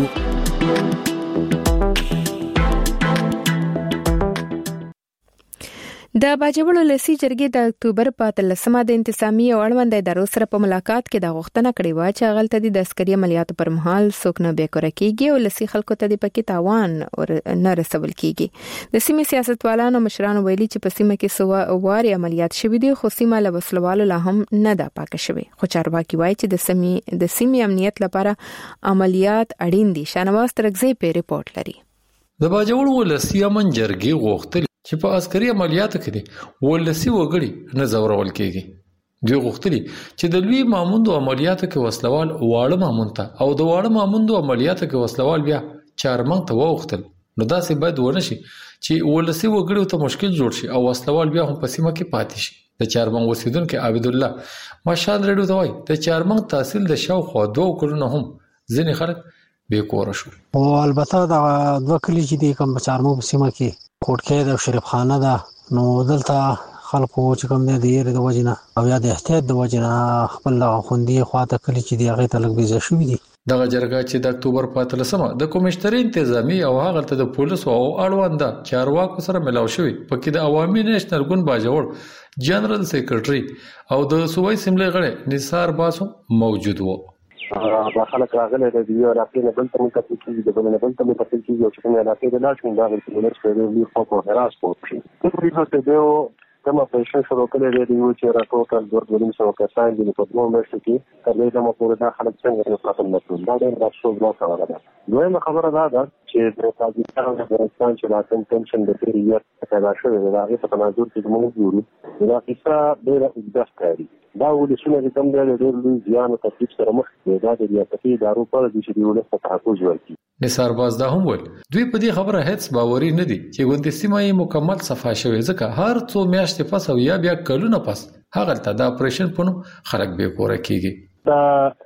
د باجوړو لسی جرګې د اکتوبر په 13 د انتظامی او اړوند ادارو سره په ملاقات کې د غوښتنه کړې و چې غلطه دي د عسکري عملیاتو پر مهال څوک نه بیکاره کیږي او لسی خلکو ته د پکې تاوان نه رسول کیږي. د سیمې سیاستوالانو مشرانو ویلي چې په سیمه کې واري عملیات شوې دي خو سیمه له وسلوالو لا هم نه ده پاکه شوې. خو چارواکي وایي چې د سیمې امنیت لپاره عملیات اړین دي. شانواز ترغزي په ریپورت لري. د باجوړو لسی امن جرګې غوښتل چې په عسکري عملیاتو کې دي ولسی وګړي نه زورول کېږي. دوی غوښتلي چې د لوی ماموندو عملیاتو کې وسلوال واړه مامون ته او د واړه ماموندو عملیاتو کې وسلوال بیا چارمنګ ته وغوښتل. نو داسې باید ونه شي چې ولسی وګړي ته مشکل جوړ شي او وسلوال بیا هم په سیمه کې پاتې شي. د چارمنګ اوسیدونکو عبد الله مشال رډو ته وایي د چارمنګ تحصیل د شاوخوا 2 کلونو هم ځینې خلک بیکور شو. او البته دا دوه کلی چې د کوم چارمنګ سیمه کې کوټکې د شریف خانه ده نو دلته خلکو چې کوم د یې د وجنه او یا د احتیاط د وجنه خپل خوندي خواته کلی چې دی هغه ته لګ بيزه شوې دي. دغه جرګه چې د اکتوبر په 13 د کمشنر انتظامی او هغه ته د پولیسو او اړوند چارواکو سره ملاو شوی پکې د عوامي نېشنل ګوند باجوړ جنرال سیکریټري او د صوبایي سیملې غړي نثار باسو موجود وو. خلک راغلي د یو راپې نه بل ته مکتب کې د بل نه بل ته مکتب کې او چې نه راپې د لاس من دا د ولر په لور په هراس پوښي په دې څه ته کوم اپریشن شروع کړی دی چې راټوټل 2.5 کسان دي په دوه میاشتو کې تر دې دمو پورې دا خلک څنګه خپل مسؤل دا د راشو بلاک راغله. دویمه خبره دا ده چې د پاکستان او افغانستان چې د ټنشن د پیریډ پیدا شوی دی هغه په تناظر کې موږ ګورو دا کیسه ډېره اوږده ښکاري. دا ولسونه چې کوم دی ډېر لوی زیان او تکلیف سره مخ دي. دا د ریاستي ادارو په د چې ولس په تحفظ ورکړي. نثار باز دا هم ول دوی په دې خبره هیڅ باوري نه دي چې ګوندې سیمه یې مکمل صفا شوی ځکه هر څو میاشتې پس او یا بیا کلونه پس هغه ته د اپریشن په نوم خلک به کور کېږي. دا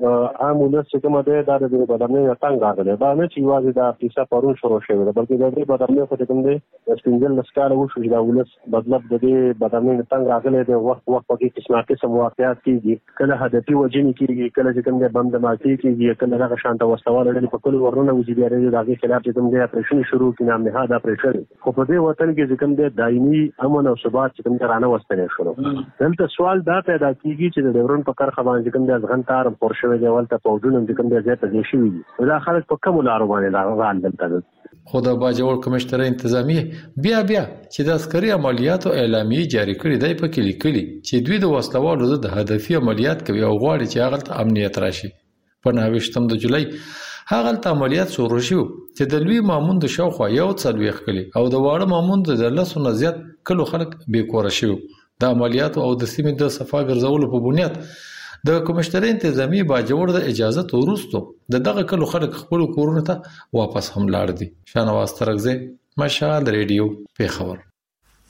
عام ولس چې کومه ده دا د بدامنې څنګه راغله دا نه چې واځي دا پیسه پرون شروع شوی ده بلکې د دې بدامنې په کوم ده سپینځل مسکاله وشو چې دا ولس بدلب د دې بدامنې څنګه راغله د وخت په کې قسم واقعیت کیږي کله هدفي وجنی کیږي کله چې کوم ده بند ماتي کیږي کله هغه شانته وسوال لري په کل ورونه وځي بیا د هغه خلاف چې کوم ده اپریشن شروع کینه نه دا اپریشن خو په دې وطن کې چې کوم ده دایمي امن او ثبات چې کوم ده رانه وستنه شروع دلته سوال دا پیدا کیږي چې د ډیورن په کار خبرې کوم ده ځغن تار پورشوي دی ولته په وجودم د کوم ځای ته شي وي دا خلک په کوم لارو باندې راغلل دلته. خو د باجوړ کمشنر انتظامی بیا چې د عسکري عملیاتو اعلامیه جاری کړې دی په کې لیکلي چې دوی د وسلوالو د هدفي عملیات کوي او غواړي چې هغه امنیت راشي. په 29 د جولای هغه عملیات شروع شو چې د لوی مامون د شاوخوا یو څلويخ کلی او د واړه مامون د لسو نه زیات کلو خلک بیکور شو. د عملیات او د سیمې د صفا ګرځولو په بنیاد د کمشنر انتظامی باجوړ د اجازه وروسته دغه کلو خلک خپل کورونه ته واپس هم لاړ دي. شانواز ترغزه مشال ریډیو په خبر.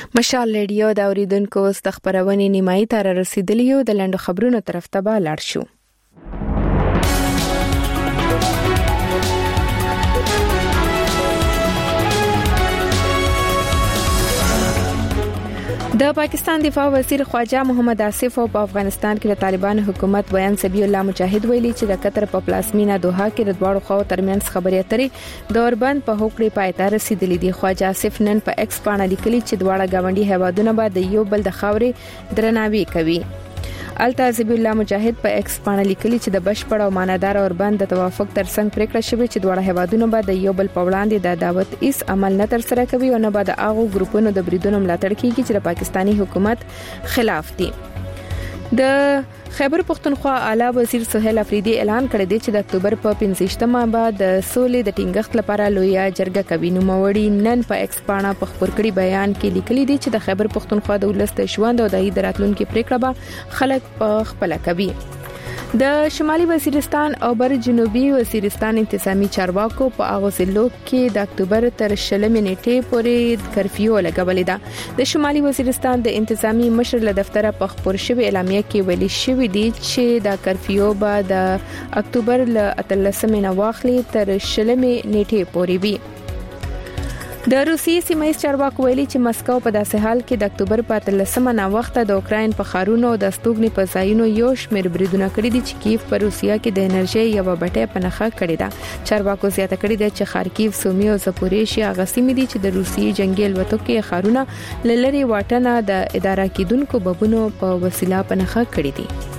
مشال رادیو د اوریدونکو استخبارونې نیمایي تر رسیدلیو د لندو خبرونو طرف ته به لاړ شو. د پاکستان دفاع وزیر خواجه محمد آصف په افغانستان کې د طالبان حکومت ویان سبی الله مجاهد ویلي چې د قطر په پلاسمینا دوحه کې د دواړو خواو ترمنځ خبرې اترې دوربند په هوکړې پای ته رسیدلې دي. خواجه آصف نن په ایکس باندې لیکلي چې دواړه گاونډي هیوادونه به د یو بل د خاورې درناوي کوي. التازبی الله مجاهد په ایکس باندې لیکلي چې د بشپړ او مانادار اوربند د توافق ترڅنګ پریکړه شوې چې دواړه هیوادونه به د یو بل په وړاندې د دعوت هیڅ عمل نه تر سره کوي او نه به د هغو ګروپونو د بریدونو ملاتړ کوي چې د پاکستاني حکومت خلاف دي. د خیبر پختونخوا اعلی وزیر سہیل افریدی اعلان کړی دی چې د اکتوبر په 15مه بعد د سولې د ټینګښت لپاره لویه جرګه کوي. نو موړي نن په ایکس باندې په خبر کړي بیان کې لیکلي دي چې د خیبر پختونخوا د ولست ژوند او د راتلونکو پریکړه به خلک په خپل کوي. د شمالي وزیرستان او بر جنوبي وزیرستان انتظامی چارواکو په هغه ضلعو کې د اکتوبر تر 20 نیټې پورې کرفیو لګولې ده. د شمالي وزیرستان د انتظامی مشر له دفتره په خبر شوی اعلامیه کې ویلي شوی دی چې د کرفیو به د اکتوبر ل 13 نه واخلي تر 20 نیټې پورې وي. د روسیې سیمایي چارواکو ویلي چې مسکو په داسې حال کې د اکتوبر په 13 نه وخت د اوکراین په خارونو د استوګنې په ځایونو یو شمېر بریدونه کړي دي چې کیف په روسیا کې د انرژي یو بټۍ په نخښه کړې ده. چارواکو زیاته کړي ده چې خارکیف، سومي او زپوریشیا هغه سیمې دي چې د روسیې جنگي الوتکو خارونه لری واټنه د اداره کیدونکو بمونو په وسیله په نخښه کړي دي.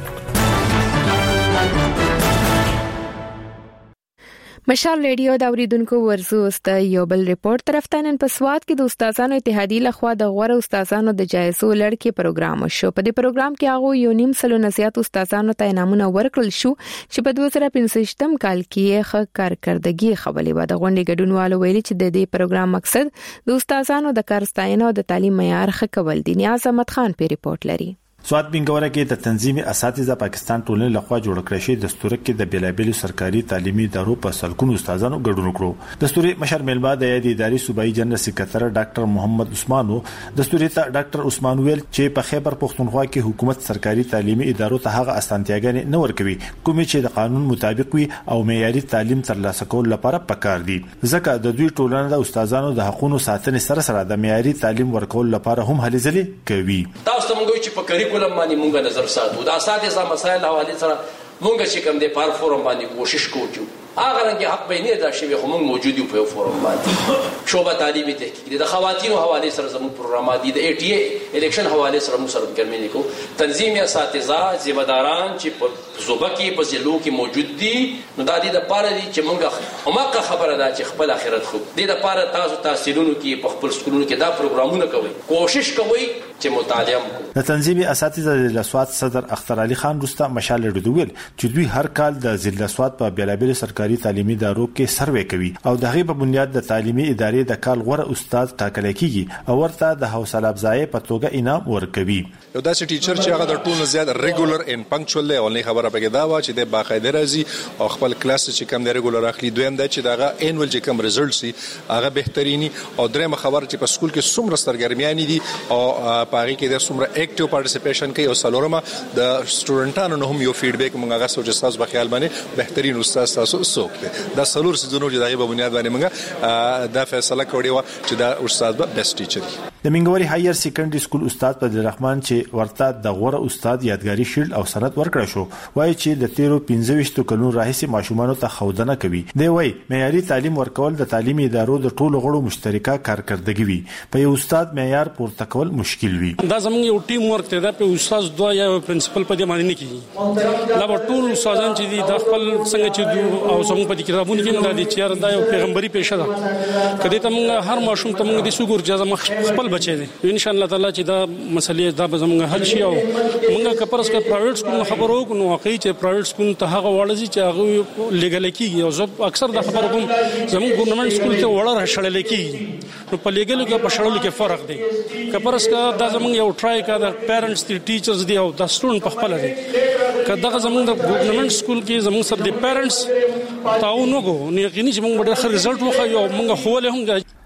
مشال رادیو د اوریدونکو ورزو است یو بل ریپورت طرفتانن په سواد کې د استادانو اتحادیې لخوا د غوړ استادانو د جایزو لړکې پروګرام شو. په دې پروګرام کې هغه یو نیم سلو نزيات استادانو ته انعامونه ورکړل شو چې په 2015 کال کې ښه کارکړدګي خولې و. د غونډې ګډونوالو ویلي چې د دې پروګرام مقصد د استادانو د کار ستاینه او د تعلیم معیار ښه کول دي. نیاز احمد خان په ریپورت لري. سواد بنګوره کې د تنظیمي اساتذه پاکستان ټولنې لخوا جوړ کړی شوی دستور کې د بیلابېلو سرکاري تعلیمي ادارو په سلګونو استادانو ګډون وکړو. دستوري مشر ملما د اداري صوبایي جنرال سکرټر ډاکټر محمد عثمانو دستوري ته ډاکټر عثمان ویل چې په خیبر پختونخوا کې حکومت سرکاري تعلیمي ادارو ته هغه اسانتیاګانې نه ورکوي کومې چې د قانون مطابق وي او معیاري تعلیم ترلاسه کول لپاره پکار دي. ځکه د دوی ټولنه د استادانو د حقوقو ساتنې سره سره د معیاري تعلیم ورکول لپاره هم هلې ځلې کوي. تاسو موږ چې په کریکولم باندې موږ نظر ساتو د اساتذه مسایل حواله سره موږ چې کوم د پار فورم باندې کوشش کوو هغه رنګ حق به نه دا شی خو موږ موجود یو په فورم باندې شوبه تعلیمي تحقیق د خواتینو حواله سره زموږ پروګرامات دي د ای ټی ای الیکشن حواله سره موږ سره ګرمې کو تنظیمي اساتذه ذمہ داران چې په صوبه کې په ضلعو کې موجود دي نو د دې لپاره دي چې موږ همغه خبره ده چې خپل اخرت خو د لپاره تاسو تحصیلونو کې په خپل سکولونو کې دا پروګرامونه کوي کوشش کوي چې مطالعه وکړو. د تنظیمي اساتذه د سواد صدر اختر علي خان رستا مشال ردویل چې دوی هر کال د ضلع سواد په بیلابېل سرکاري تعلیمي ادارو کې سروې کوي او د غي په بنیاد د تعلیمي ادارې د کال غوړه استاد ټاکل کیږي او ورته د حوصله افزای په توګه انعام ورکوي. یو داسې ټیچر چې هغه د ټولو زیات ریګولر ان پنکچوال دی او نه خبره پکې دا و چې د باقاعده راځي او خپل کلاس چې کم دی ریګولر اخلي. دویم دا چې دغه انول چې کم ریزلټ سي هغه بهتريني او درېمه خبره چې په سکول کې څومره سرګرمیانې دي او پاره کې د څومره اکټیو پارټیسیپیشن کوي او سلورمه د سټوډنټانو نه هم یو فیډبیک مونږ هغه سوچ تاسو په خیال باندې بهترین استاد تاسو څوک دی. دا سلور سيزونو چې دغه په بنیاد باندې موږ دا فیصله کړې و چې دا استاد به بیسټ ټیچر دی. د منګوري هایر سیکنډري سکول استاد فضل الرحمن چې ورته د غوړه استاد یادګاری شیلډ او سند ورکړ شو وایي چې د 13 کلونو راهیسې ماشومان ته خودنه کوي. دی وایي معیاري تعلیم ورکول د تعلیمي ادارو د ټولو غړو مشترکه کارکړدګي وي. په یو استاد معیار پورته کول مشکل وي. دا زموږ یو ټیم ورک دی دا په استاد دوه یا پرنسپل په دې باندې نه کیږي. دا په ټول استادان چې دي د خپل څنګه چې او څنګه په کتابونو کې دا دي چې دا یو پیغمبري پیشه ده. کله ته موږ هر ماشوم ته موږ د سګور اجازه خپل بچي دي ان شاء الله تعالی چې دا مسلې دا به زموږ حل شي او موږ کپرس کا پرایویټ سکول خبرو کو نو واقعي چې پرایویټ سکول ته هغه وړځي چې هغه لیګل کیږي او زه اکثر دا خبر کوم زموږ ګورنمنت سکول ته وړه شړل کیږي نو په لیګل کې په شړل کې فرق دی. کپرس کا دا زموږ یو ټرای کا د پیرنټس دي ټیچرز دي او د سټوډنټ په خپل دي کله زموږ د ګورنمنت سکول کې زموږ سره د پیرنټس تعاون وکړو نو یقیني چې موږ ډېر ښه ریزلټ وخایو موږ خو له هم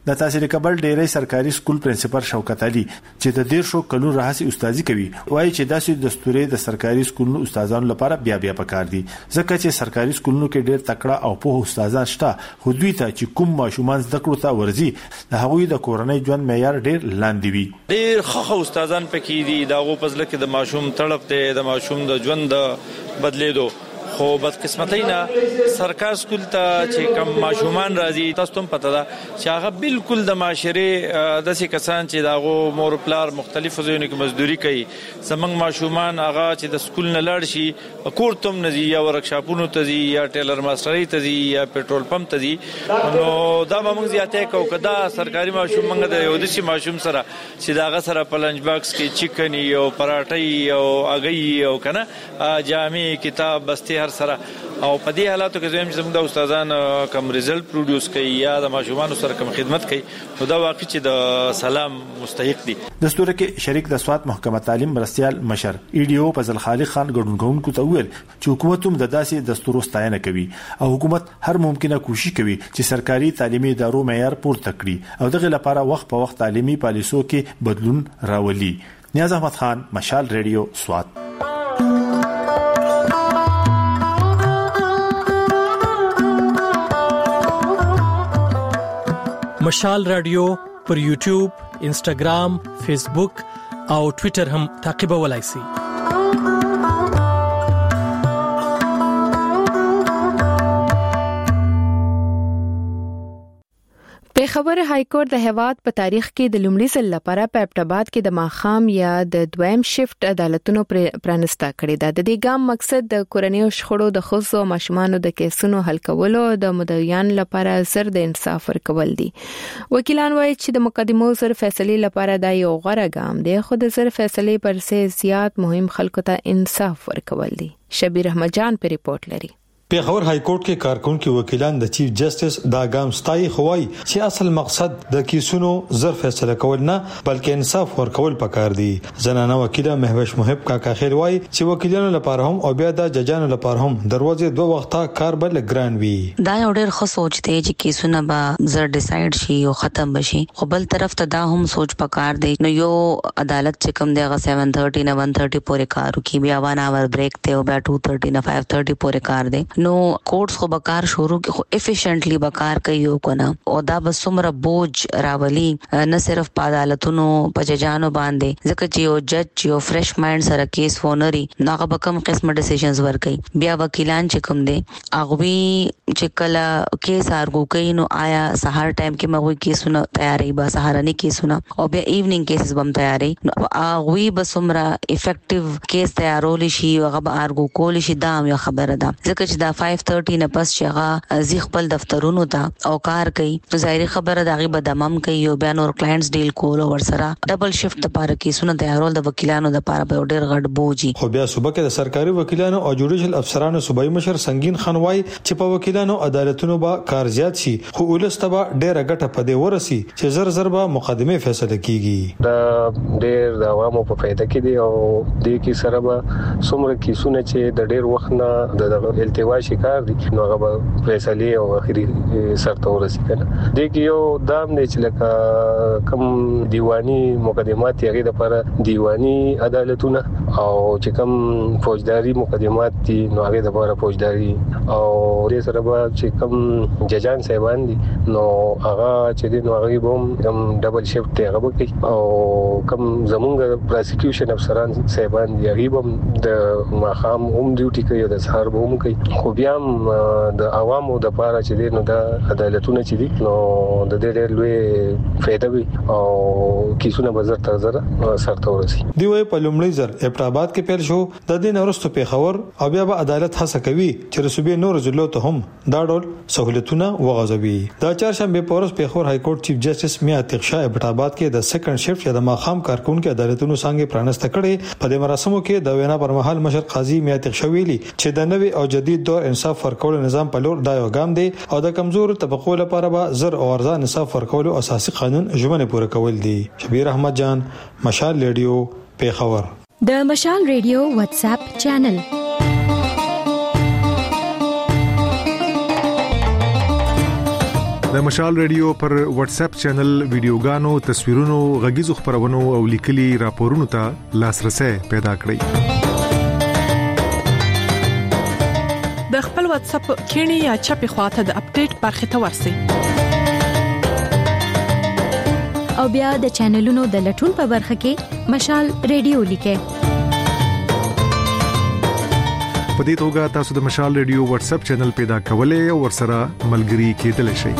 د تحصیل کابل ډیری سرکاري سکول پرنسپل شوکت علي چې د 150 کلونو راهسي استادي کوي وایي چې داسې دستوري د سرکاري سکولونو استادانو لپاره بیا پکار دي ځکه چې سرکاري سکولونو کې ډیر تکړه او په استادان شته خو دوی ته چې کوم ماشومان زده کړو ته ورزي د هغوی د کورنۍ ژوند معیار ډیر لاندې وي. ډیر خو استادان پکې دي داغو پزله کې د ماشوم تړپ ته د ماشوم د ژوند بدلیدو خو بدقسمتۍ نه سرکار سکول ته چې کم ماشومان راځي تاسو هم پته ده چې هغه بالکل د معاشري داسې کسان چې داغو مور پلار مختلفو ځایونو کې مزدوري کوي زمنګ ماشومان هغه چې د سکول نه لاړ شي کور تم نه ځي یا ورکشاپونو ته ځي یا ټیلر ماسترۍ ته ځي یا پېټرول پمپ ته ځي نو دا به موږ زیاته کوو کدا سرکاري ماشوم موږ د یو دسي ماشوم سره چې داغه سره په لنچ باکس کې چکن او پراټۍ او اګي او کنه جامې کتاب بسته هر سره او په دې حالاتو کې زموږ زموږ د استادان کم ریزلټ پروډوس کوي یا د ماشومان سره کم خدمت کوي نو دا واقعي چې د سلام مستحق دي. دستور کې شریک د سوات محکمه تعلیم مرستيال مشر ایډیو فضل خالق خان ګډونکو ته ویل چې حکومت هم د داسې دستورو ستاینه کوي او حکومت هر ممکنه کوشش کوي چې سرکاري تعلیمي ادارو معیار پورته کړي او دغه لپاره وخت په وخت تعلیمي پالیسو کې بدلون راولي. نیاز احمد خان مشال ریډیو سوات. مشال رادیو پر یوټیوب، انسټاګرام، فیسبوک او ټوئیټر هم تعقیبولای شئ. پیښور های کورټ د هیواد په تاریخ کې د لومړي ځل لپاره په ابټاباد کې د ماخام یا د دویم شفت عدالتونو پرانستا کړی دا د دې ګام مقصد د کورنیو شخړو د خصوصو ماشومانو د کیسونو حل کولو او د مدعیان لپاره زر د انصاف ورکول دي. وکیلان وایي چې د مقدمو زر فیصله لپاره دا یو غوره ګام دی خو د زر فیصله پر څه زیات مهم خلکو ته انصاف ورکول دي. شبیر احمد جان په ریپورت لري. پیښور های کورټ کې کارکونکو وکیلان د چیف جسټس دا ګام ستایي خوای چې اصل مقصد د کیسونو زر فیصله کول نه بلکې انصاف ورکول پکار دي. زنانه وکیله مهوش محب کاکا خیر وای چې وکیلانو لپاره هم او بیا د ججانو لپاره هم دروازې دوه وخته کار بل ګران وي. دا یو ډېر ښه سوچ دی چې کیسونه به زر ډیسایډ شي او ختم بشي خو بل طرف ته دا هم سوچ پکار دی نو یو عدالت چې کوم دی 7:30 نه 1:30 پورې کار کوي بیا 1 اور بریک ته او بیا 2:30 نه 5:30 پورې کار دی نو کورټس خو بکار شروع کې خو افیشنټلی بکار کوي کنه او دا به څومره بوج راولي نه صرف په عدالتونو په ججانو باندې ځکه چې یو جج یو فرش مایند سره کیس ونري هغه به کوم قسمه ډیسیژنز ورکړي بیا وکیلان چې کوم دي هغه چې کله کیس ارګو کوي نو آیا سهار ټایم کې مغوي کیسونه تیاری به سهارني کیسونه او بیا ایوننګ کیسز بم تیاری نو هغه به څومره افیکټیو کیس تیارول شي هغه به ارګو کول شي دا یو خبره ده ځکه چې دا 5:30 نه پس چې هغه زی خپل دفترونو ته او کار کوي نو ظاهري خبره دا غي بدمم کوي او بیا نور کلاینټس ډیل کول او ورسره ډبل شفت لپاره کیسونه تیارول د وکیلانو لپاره به ډیر غټ بوجي. خو بیا صوبه کې د سرکاري وکیلانو او جوډیشل افسرانو صوبایي مشر سنگین خان وای چې په وکیلانو عدالتونو به کار زیات شي خو ولسته به ډیره ګټه پدې ورسي چې زر به مقدمه فیصله کیږي. دا ډیر د عوامو په فائدہ کې دی او د کی سره به څومره کیسونه چې د ډیر وخت نه د التوا شکار دي نو هغه فیصله او اخري سرته ورسي کنه د کی یو دام نه چې لکه کم دیوانی مقدمات یې د لپاره دیوانی عدالتونه او چې کم فوجداري مقدمات دي نو هغه د لپاره فوجداري او د سره به چې کم ججان صاحبان دي نو هغه چې د نو هغه به کم ډبل شفت هغه کوي او کم زمونږ پروسیکیوشن افسران صاحبان دي هغه به د ماخام هم ډیوټي کوي د سهار به هم کوي خو بیا د عوامو د لپاره چې دي نو د عدالتونو چې دي نو د دې ډېر لوی فائدہ وي او کیسونه بازار ته زره سرته ورسي. دی وای په لومړي ځل ابټاباد کې پیل شو د دې نورستو پیښور او بیا به عدالت هڅه کوي چې رسوبي نور ضلعو ته هم دا ډول سہولتونه وغځوي. دا چهارشنبه پورس پیښور های کورټ چیف جسټس میا عتیق شاه ابټاباد کې د سیکنډ شفت یا د ماخام کارکونکو عدالتونو څنګه پرانسته کړي په دې مراسمو کې د وینا پر مهال مشر قاضي میا عتیق شاه ویلي چې د نوي او جدید دور انصاف ورکول نظام په لور دا یو ګام دی او د کمزور طبقو لپاره به زر او ارزان انصاف ورکول او اساسي قانون ژمنه پوره کول دي. شبیر احمد جان مشال ریډیو پیښور. د مشال ریډیو واتس اپ چینل د مشال ریډیو پر واتس اپ چینل ویډیوګانو، تصویرونو، غږیزو خبرونو او لیکلي راپورونو ته لاسرسي پیدا کړئ. د خپل واتس اپ کینی یا چپی خواته د اپډیټ برخه ته ورسئ. او بیا د چینلونو د لټون په برخه کې مشال ریډیو لیکئ. په دې توګه تاسو د مشال ریډیو واتس اپ چینل پیدا کولای او ورسره ملګري کېدلی شئ.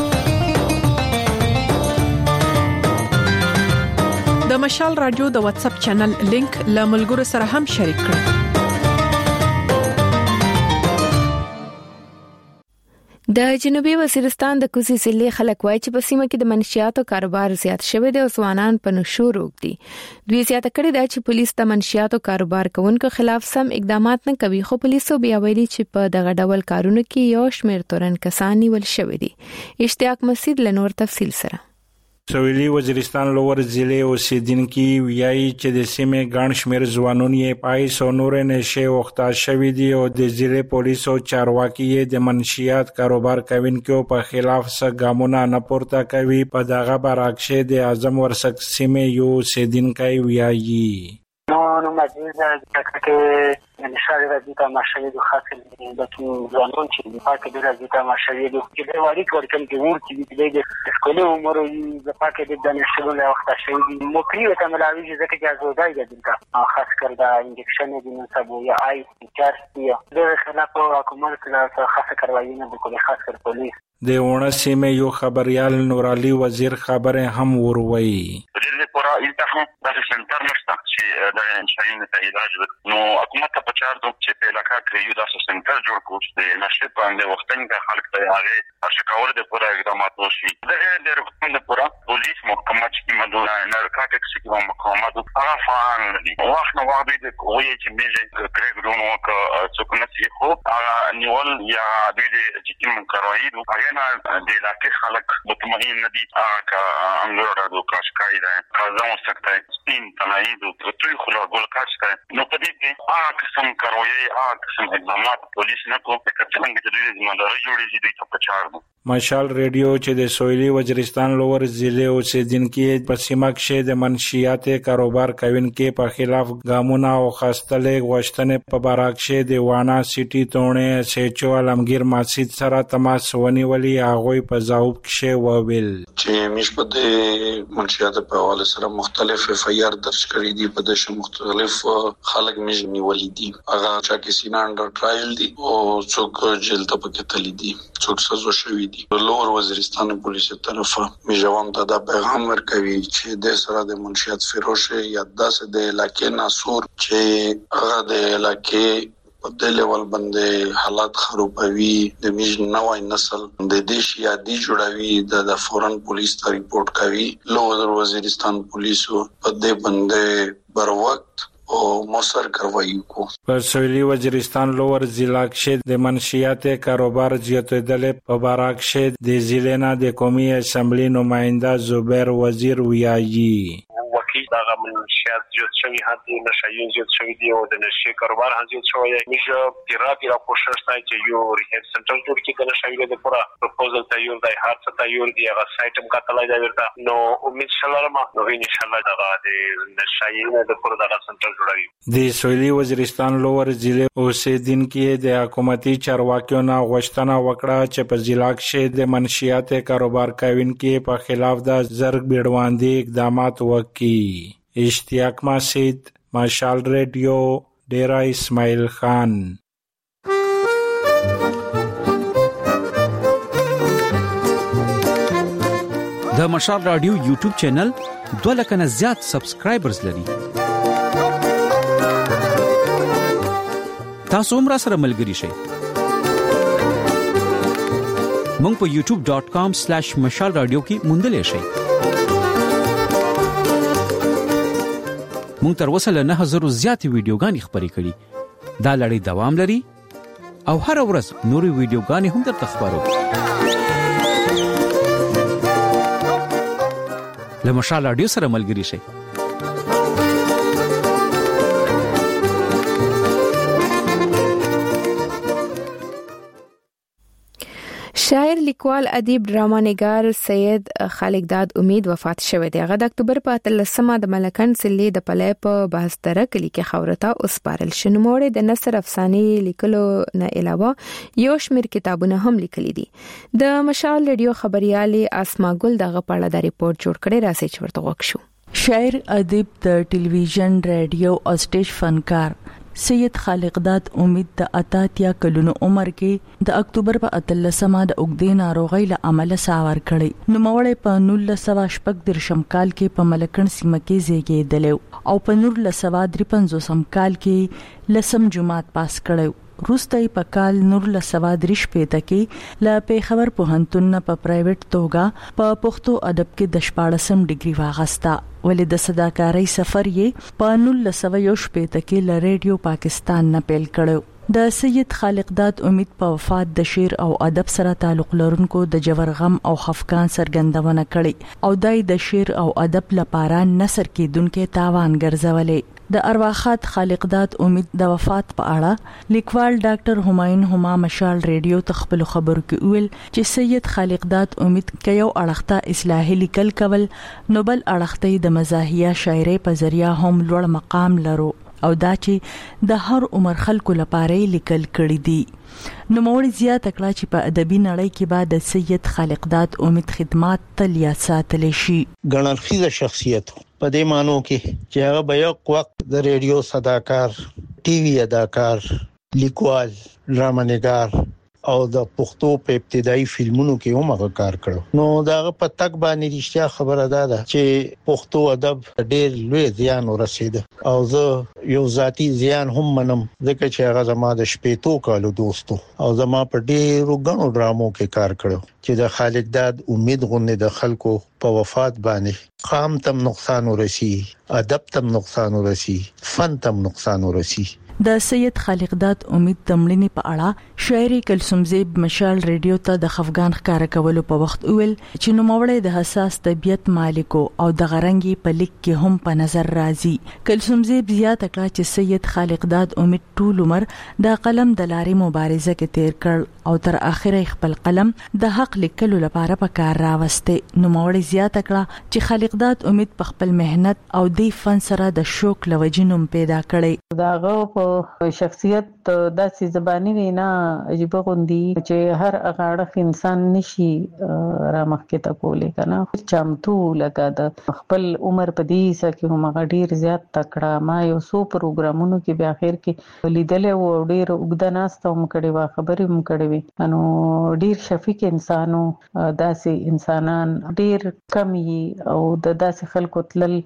د مشال رادیو د واتس اپ چینل لینک له ملګرو سره هم شریک کړئ. د جنوبي وزیرستان د کوزي ضلع خلک وایي چې په سیمه کې د منشياتو کاروبار زیات شوی دی او ځوانان په نشو روږدي. دوی زیاته کړې ده چې پولیس د منشياتو کاروبار کوونکو خلاف سم اقدامات نه کوي، خو پولیسو بیا ویلي چې په دغه ډول کارونو کې یو شمېر تورن کسان نیول شوی دي. اشتیاق مسعود له نور تفصیل سره. سویلي وزیرستان لوور ضلع اوسیدونکي ویایي چې د سیمې ګڼ شمېر ځوانان یې پایس او نور نشه وخته شوي دي او د ضلع پولیسو چارواکي یې د منشيات کاروبار کوونکو په خلاف څه ګامونه نه پورته کوي. په دغه برعکس د اعظم ورسک سیمې یو اوسیدونکي ویایي نو مجلس که نشاره راځي ته ماشوي د خاصه د ځوانان چې د پاکه د راځي ته ماشوي د چې د واري ورکم کې ورته د سکول عمر د پاکه د نشو له وخت شوی مو کړی ته ملاوي چې ځکه چې ازودای د خاص کر د انجکشن د منصبو یا آی چارسي د خلاف حکومت له خاصه کاروایی نه د کلی خاص کر پولیس د ونه سیمه یو خبريال نور علي وزیر خبره هم وروي د پورا التهم د سنټر نشته چې د انشاءین ته علاج نو حکومت په چار دوه چې په علاقې کې یو د سنټر جوړ کړو د نشه باندې وختنی د خلک ته هغه اشکاور د پورا اقدامات وشي دغه د حکومت د پورا پولیس محکمه چې مدونه نارکاټکس کې محکمه د هغه فعال دي واخ نو واخ د کوی چې میږي کړګونو کا څوک نه سي خو هغه نیول یا د چې کوم کاروایی نه د علاقې خلک مطمئن نه دي که انګور د کاشکای ده ځم سکته سپین تناید او ټول خلا ګل کاشته نو په دې کې قسم کاروایی قسم اقدامات پولیس نه کوي چې څنګه د دې ځمنداري جوړې دي په چار دي. مشال ریډیو چې د سویلي وزیرستان لوور ضلع اوسیدونکي په سیمه کې د منشيات کاروبار کوونکو په خلاف ګامونه او خاصتلې غوښتنې په برعکس د وانا سيټي تونه سېچو علمگیر مسجد سره تماس ونیولي هغه په ځواب کې وویل چې مش په د منشيات په حواله سره مختلف FIR درج کړی دي په دغه مختلف خلک مش نیولې دي هغه چې سینان انډر ټرایل دي او څوک جیل ته پکې تللی دي څوک سزا شوی دي. لوور وزیرستان پولیس طرفه میجوام ته دا پیغام ورکوي چې د سره د منشيات فروش یا داسې د علاقې ناسور چې هغه د علاقې په د لیول باندې حالات خرابوي د میج نوای نسل د دیش یادي جوړوي د فورن پولیس ته ریپورت کوي. لوور وزیرستان پولیسو په دې باندې بر وخت او موثر کاروایی کو. په سویلي وزیرستان لوور ضلع کې د منشيات کاروبار زیاتېدل په برعکس د ضلع نه د قومي اسمبلی نماینده زبیر وزیر ویایي وکیل دغه منشيات زیات شوی هدي نشایي زیات شوی دی او د نشي کاروبار هم زیات شوی دی. میشه پیرا کوشش کوي چې یو ریهاب سنټر جوړ کړي د نشایي د پورا پروپوزل تیار دی هر څه تیار دی هغه سایت هم کاتلای دی ورته نو امید شلرم نو ان شاء الله دغه د نشایي د پورا دغه سنټر جوړوي. د سویلي وزیرستان لوور ضلع اوسیدونکو د حکومتي چارواکیو نه غوښتنه وکړه چې په ضلع کې د منشيات کاروبار کوونکو په خلاف د زرګ بیړواندي اقدامات وکړي. اشتیاق مسعود مشال ریډیو ډیرا اسماعیل خان. د مشال رادیو یوټیوب چینل 2 لک نه زیات سبسکرایبرز لري. تاسو هم را سره ملګري شئ. مونږ په youtube.com/mashalradio کې موندل شئ. مونږ تر اوسه له 9000 زیات ویډیوګانې خبرې کړې. دا لړۍ دوام لري او هر ورځ نوري ویډیوګانې هم درته خبرو. له مشال رادیو سره ملګري شئ. شاعر لیکوال ادیب ډراما نګار سید خالقداد امید وفات شوی دی. هغه د اکتوبر په 13مه د ملکن سلې د پلې په بهستره کلی کې خاورته اوسپارل شو. نوموړی د نثر افسانې لیکلو نه علاوه یو شمېر کتابونه هم لیکلي دي. د مشال ریډیو خبريالي اسما ګل دغه په اړه د ریپورت جوړ کړي، راځي چې ورته وښیو. شاعر، ادیب، د ټلویزیون، ریډیو او سټیج فنکار سید خالقداد امید د 88 کلونو عمر کې د اکتوبر په 13مه د اوګدې ناروغۍ له امله ساور کړی. نوموړی په 1914 کال کې په ملکن سیمه کې زیږیدلی او په 1953 کال کې لسم جماعت پاس کړی. روسته په کال 1930 کې له پیښور پوهنتون په پرایویټ توګه په پښتو ادب کې د 14م ډیګري واغسته. ولې د صداکارۍ سفر یې په 1901 کې له ریډیو پاکستان نه پیل کړو. د سید خالقداد امید په وفات د شعر او ادب سره تعلق لرونکو د جبر غم او خفقان څرګندونه کړې او دای د شعر او ادب لپاره نثر کېدونکو تاوان ګرځولې. د ارواخات خالقداد امید د وفات په اړه لیکوال ډاکټر همایون هما مشال ریډیو تخپل خبرو کې ویل چې سید خالقداد امید کيو اړخته اصلاحي لیکل کول نو بل اړخته د مزاحیه شاعرۍ په ذریعہ هم لوړ مقام لرو او دا چې د هر عمر خلکو لپاره لیکل کړي دي. نوموړي زیاته کړه چې په ادبي نړۍ کې بعد د سید خالقداد امید خدمات تل یاد ساتل شي. ګڼل خیزه شخصیت په دې مانو کې چې هغه به یو وخت د ریډیو صداکار، ټي وي اداکار، لیکوال، ډراما نګار او د پښتو په ابتدایي فلمونو کې هم هغه کار کړو. نو داغه په تک باندې رښتیا خبره ده چې پښتو ادب ډېر لوی زیان ورسید او زه یو ذاتی زیان هم منم ځکه چې هغه زما د شپېتو کالو دوستو او زما په ډېرو غنو ډرامو کې کار کړو چې د خالقداد امید غونې د خلکو په وفات باندې قام تم نقصان ورسی، ادب تم نقصان ورسی، فن تم نقصان ورسی. د سید خالقداد امید د مړینې په اړه شاعر کلثوم زیب مشال ریډیو ته د خفقان ښکارا کولو په وخت ویل چې نوموړی د حساس طبيعت مالک او د غرنګي په لیک کې هم په نظر راځي. کلثوم زیب زیاته کړه چې سید خالقداد امید ټول عمر د قلم د لارې مبارزه کې تیر کړ او تر اخره خپل قلم د حق لیکلو لپاره په کار راوسته. نوموړی زیاته کړه چې خالقداد امید په خپل مهنت او د فن سره د شوق لوجینوم پیدا کړي. داغه شخصیت داسې زبانی وینا عجیب غوندي چې هر اغاړه انسان نشي رامخکې ته کولې کنه چمتو لکه د خپل عمر په دې سکه هم غډیر زیات تکړه. ما یو سو پروګرامونو کې بیا اخر کې لیدل او ډیر وګدناست هم کړي وا خبرې هم کړي وي نو ډیر شفیق انسانو داسې انسانان ډیر کم او د داسې خلکو تلل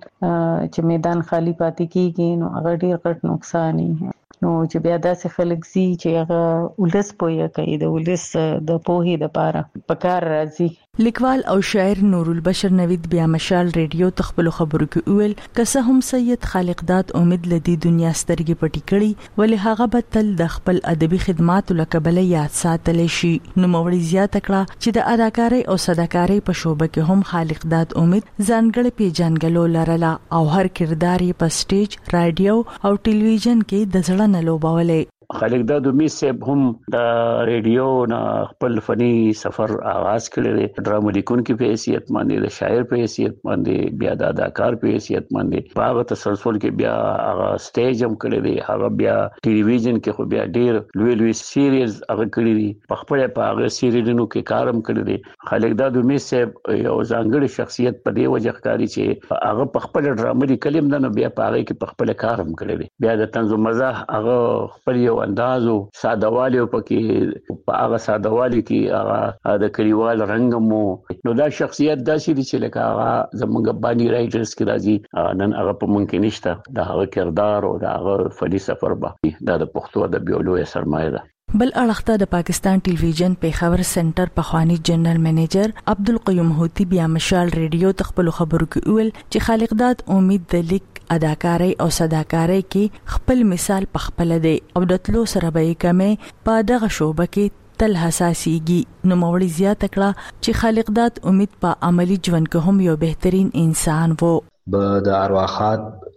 چې میدان خالی پاتې کیږي نو هغه ډیر غټ نقصان نو چې بیا داسې خلک سي چې هغه ولس پوهه کوي د ولس د پوهې لپاره پکار راځي. لیکوال او شاعر نور البشر نوید بیا مشال ریډیو تخپل خبرو کې ویل که هم سید خالقداد امید لدی دنیا سترګې پټی کړي ولې هغه به تل د خپل ادبي خدماتو لکبل یاد ساتل شي. نو موري زیاته کړه چې د اداکارۍ او صداکارۍ په شوبه کې هم خالقداد امید ځانګړي پیژنګلو لرله او هر کردار یې په سټیج، رادیو او ټلویزیون کې د ځړه نه لوبولې. خالقداد امید صاحب هم د ریډیو نه خپل فني سفر آغاز کړی دی. ډرامه لیکونکي په حیثیت باندې، د شاعر په حیثیت باندې، بیا د اداکار په حیثیت باندې په هغه تسلسل کې بیا هغه سټیج هم کړی دی، هغه بیا ټلویزیون کې خو بیا ډیر لوی سیریز هغه کړی دی، په خپل په هغه سیریزونو کې کار هم کړی دی. خالقداد امید صاحب یو ځانګړی شخصیت په دې وجه ښکاري چې هغه په خپل ډرامه لیکلم نه بیا په هغه کې په خپل کار هم کړی دی. بیا د طنز او مزاح هغه خپل یو اندازو سادهوالي پکې په هغه سادهوالي کې هغه د کلیوال رنگ مو نو دا شخصیت داسې دي چې لکه هغه زمونږ باندې رائټرز کې راځي نن هغه په ممکن نشته د هغه کردار او د هغه فني سفر به دا د پښتو ادب یو لوی سرمایه ده. بل اړخته د پاکستان ټلویزیون پیښور سنټر پخوانی جنرال منیجر عبدالقیوم هوتی بیا مشال ریډیو تخپل خبرو کې ویل چې خالقداد امید د لیک، اداکارۍ او صداکارۍ کې خپل مثال پخپل دی او د تلو سره به کمې په دغه شوبه کې تل حساسيږي. نو موري زیاته کړه چې خالقداد امید په عملی ژوند کې هم یو بهترین انسان وو. د ارواخات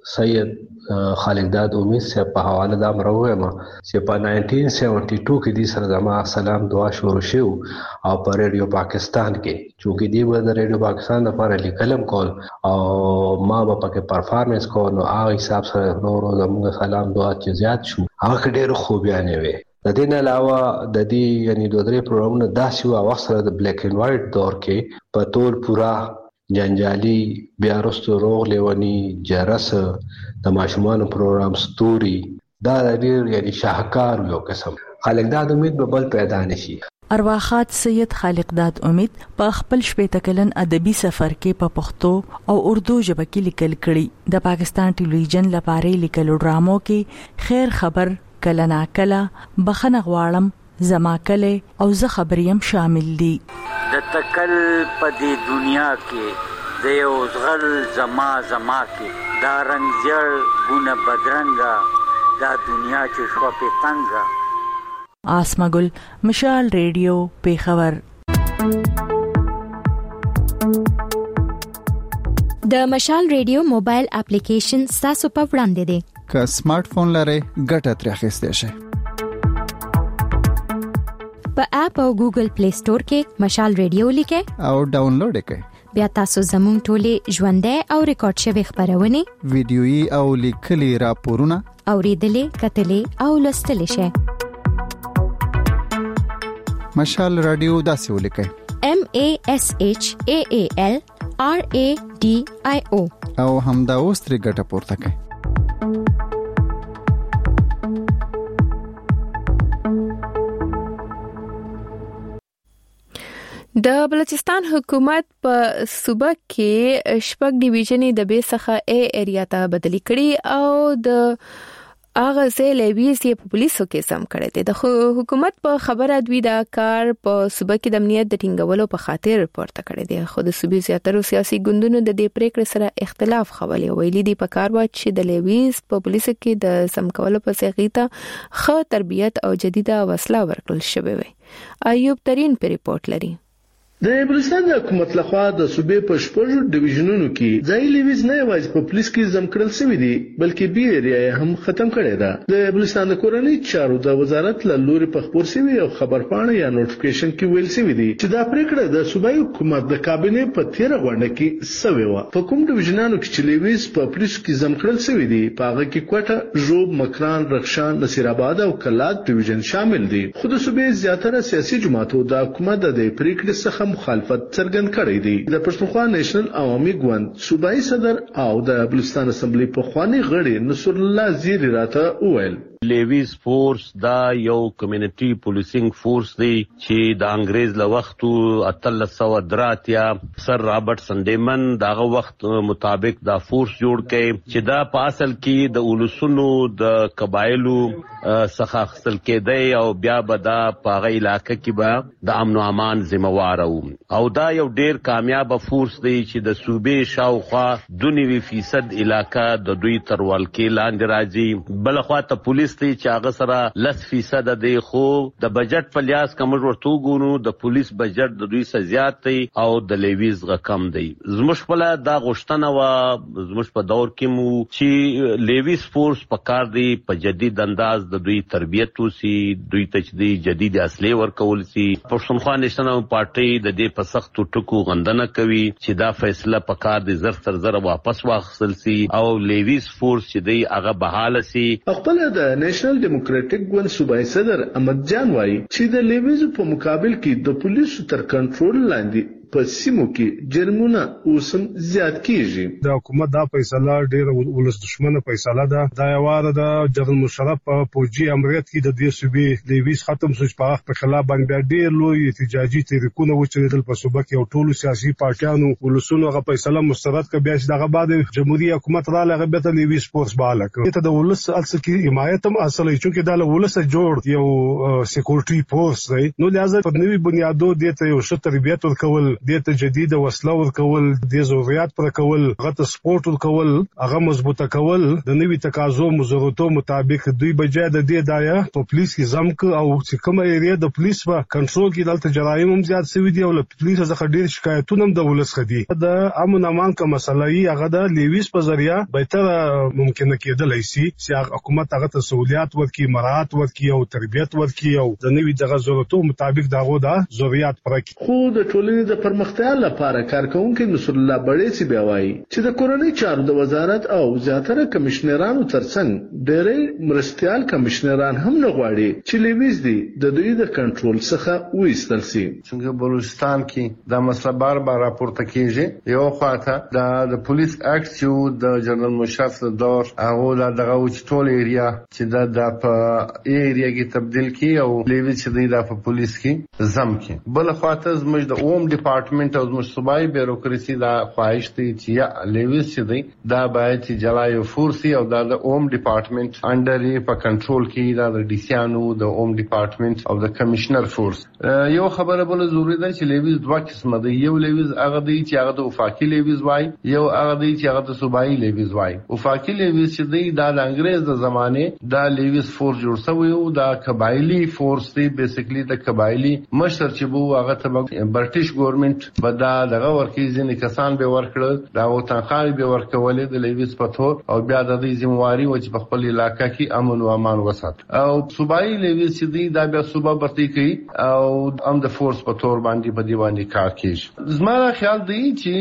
سید خالقداد امید سے په حواله دا مروه ما چې په 1972 کې د سره زما سلام دعا شروع شو او په ریډیو پاکستان کې چې دی و د ریډیو پاکستان لپاره لیکلم کول او ما په پکې پرفارمنس کول نو هغه حساب سره نورو زموږ سلام دعا چې زیات شو هغه ډېر خوبیانه وي. د دې نه علاوه د دې یعنی دوه درې پروګرامونه داسې و وخت سره د بلیک اینڈ وایټ دور کې په ټول پورا جنجالي بیا رستو روغ لیونی جرس د ماشومان پروګرام ستوري دا ډېر یعنی شاهکار یو قسم. خالقداد امید به بل پیدا نشي. ارواخات سید خالقداد امید په خپل شپږ کلن ادبي سفر کې په پښتو او اردو ژبه کې لیکل کړي. د پاکستان ټلویزیون لپاره لیکلو ډرامو کې خیر خبر، کله نا کله، بخنه غواړم، زما کله او زه خبریم شامل دي. د تکل په دې دنیا کې د یو زغل زما کې دا رنگ زیړ ګونه بدرنګا دا دنیا چې شو په تنګا. آسمګل، مشال ریډیو، پیښور. د مشال ریډیو موبایل اپلیکیشن تاسو په وړاندې دی. که سمارټ فون لرئ ګټه ترې اخیستئ شئ. په اپ او ګوګل پلی سٹور کې مشال ریډیو لیکئ او ډاونلوډ کړئ. بیا تاسو زموږ ټولې ژوندۍ او ریکارډ شوی خبرونه، ویډیويي او لیکلي راپورونه اوریدلې، کتلې او لوستلې شئ. مشال رادیو داسې ولیکئ: MASHAAL RADIO او همدا اوس ترې ګټه پورته کړئ. د بلوچستان حکومت په صوبه کې شپږ ډیویژنې د بي څخه A ایریا ته بدلی کړي او د هغه ځای لیویز یې په پولیسو کې سم کړی دی. د حکومت په خبره دوی دا کار په صوبه کې د امنیت د ټینګولو په خاطر پورته کړی دی. خو د صوبې زیاتره سیاسي ګوندونو د دې پریکړې سره اختلاف خولي ویلي دی په کار و چې د لیویز په پولیسو کې د سم کولو په سیغیته ښه تربیت او جديده وسله ورکړل شوې وي. ایوب ترين په ریپورت لري. د بلوچستان حکومت لخوا د صوبې په شپږ ډیویژنونو کې ځای لیویز نه یوازې په پولیس کې زم کړل شوی دی بلکې بي ایریا هم ختم کړی ده. د بلوچستان د کورنۍ چارو د وزارت له لوري په خبر شوی او خبرپاڼه یا نوټیفیکیشن کې ویل شوی دی چې دا پریکړه د صوبایي حکومت د کابینې په 13 غونډه کې شوی و. په کوم ډیویژنونو کې چې لیویز په پولیس کې زم کړل شوی دی په هغه کې کوټه، ژوب، مکران، رخشان، نصیر آباد او کلات ډیویژن شامل دي. خو د صوبې زیاتره سیاسي جماعتو د حکومت د پریکړې څخه مخالفت څرګند کړی دی. د پښتونخوا نېشنل عوامي ګوند صوبایي صدر او د بلوچستان اسمبلی په خواني غړي نصر الله زیری راته وویل: لیویز فورس دا یو کمیونټي پولیسینګ فورس دی چې د انګريز له وختو 1383 سر رابرټ سندیمن داغه وخت مطابق دا فورس جوړ کړي چې دا په اصل کې د اولسونو د قبایلو څخه خپل کېدی او بیا به دا په هغه علاقې کې به د امن او امان ذمہوار او دا یو ډیر کامیاب فورس دی چې د صوبې شاوخوا 92% علاقہ د دوی تر ولکې لاندې راځي. بل خوا ته پولیس دی چې هغه سره 10% دی خو د بجټ په لیاس کوم ورته ګونو د پولیس بجټ د دوی څخه زیات دی او د لیویز غکم دی. زموږ په دا غوښتنه و زموږ په دور کې مو چې لیویز فورس په کار دی په جدید انداز د دوی تربیت وسی، دوی ته د جدید اصلي ورکول سي. پښتونخوا نېشنل پارټي د دې په سختو ټکو غندنه کوي چې دا فیصله په کار دی زر تر زر واپس واخیستل سي او لیویز فورس چې دی هغه بحاله سي. خپل د نېشنل ډیموکراټک ګوند صوبایي صدر احمد جان وایي چې د لیویز په مقابل کې د پولیسو تر کنټرول لاندې په سیمو کې جرمونه اوسم زیات کیږي. د حکومت دا فیصله ډېر ولس دښمنه فیصله ده. دا یواره د جنرال مشرف په فوجي امریت کې د دې صوبې لیویز ختم شو په وخت په خلاف باندې ډېر لوی احتجاجي تحریکونه وچېدل په صوبه کې او ټولو سیاسي پارټیانو ولسونو هغه فیصله مسترد کړ. بیا چې دغه بعد جمهوریت حکومت را لغه به لیویز فورس باله کړ. ته د ولس اصل کې حمایت هم اصلي چې دا له ولس جوړ یو سکیورټي فورس دی نو لازم په نوي بنیادو دې ته یو ښه تربیت ورکول د تجدید وسله ورکول د ضرورت پر کول غته سپورت ورکول هغه مضبوطه کول د نوي تقاضو مزورتو مطابق دوی بجای د دې دایا په پولیس کې زمک او چې کومه ایریا د پولیس په کنټرول کې دلته جرایم هم زیات شوي دي او له پولیس څخه ډیر شکایتونه هم د ولس خدي د امن امان کوم مسلې هغه د لیویس په ذریعہ به تر ممکن کېدلای شي چې حکومت هغه ته سہولیات ورکړي مراعات ورکړي او تربیت ورکړي او د نوي دغه ضرورتو مطابق دغه د ضرورت پرکړي خو د ټولنې د پرمختیا لپاره کارکونکو نصر الله بړې سی بیاوي چې د کورنۍ چارو د وزارت او زیاتره کمشنرانو ترڅنګ ډېرې مرستيال کمشنران هم نه غواړي چې لیویز دي د دوی د کنټرول څخه وېستل شي. څنګه بلوچستان کې دا مسله بار راپورته کیږي یو خواته د پولیس اکټ چې د جنرال مشرف دور هغه دغه ټول ایریا چې د په ایریا کې تبدیل کی او لیوی چې د په پولیس کې زم کې بل خواته زموږ د اوم ډپارټمنټ او زموږ صوبایي بیروکراسي دا خواهش دی چې یا لیوی چې دا باید چې جلای فورسي او د اوم ډپارټمنټ انډر په کنټرول کې دا د ډیسیانو د اوم ډپارټمنټ او د کمشنر فورس یو خبره بل ضروری ده چې لیوی دوه قسمه دی یو لیوی هغه دی چې هغه د وفاقي لیوی وای یو هغه دی چې هغه د صوبایي لیوی وای وفاقي لیوی چې دی د انګريز د زمانه دا لیوی فورس جوړ شوی او دا قبایلی فورس دی بیسیکلی د قبایلی مشر چې بو هغه ته برټیش ګورنمنت بدا دغه ورکی ځینې کسان به ورکړل دا او تنخواه به ورکولې د لیوی سپتور او بیا د دې ذمہواری و چې په خپل علاقې کې امن او امان وسات او صوبایي لیوی چې دی دا بیا صوبه برتي کوي او ام د فورس په تور باندې په دیوانی کار کوي زما خیال دی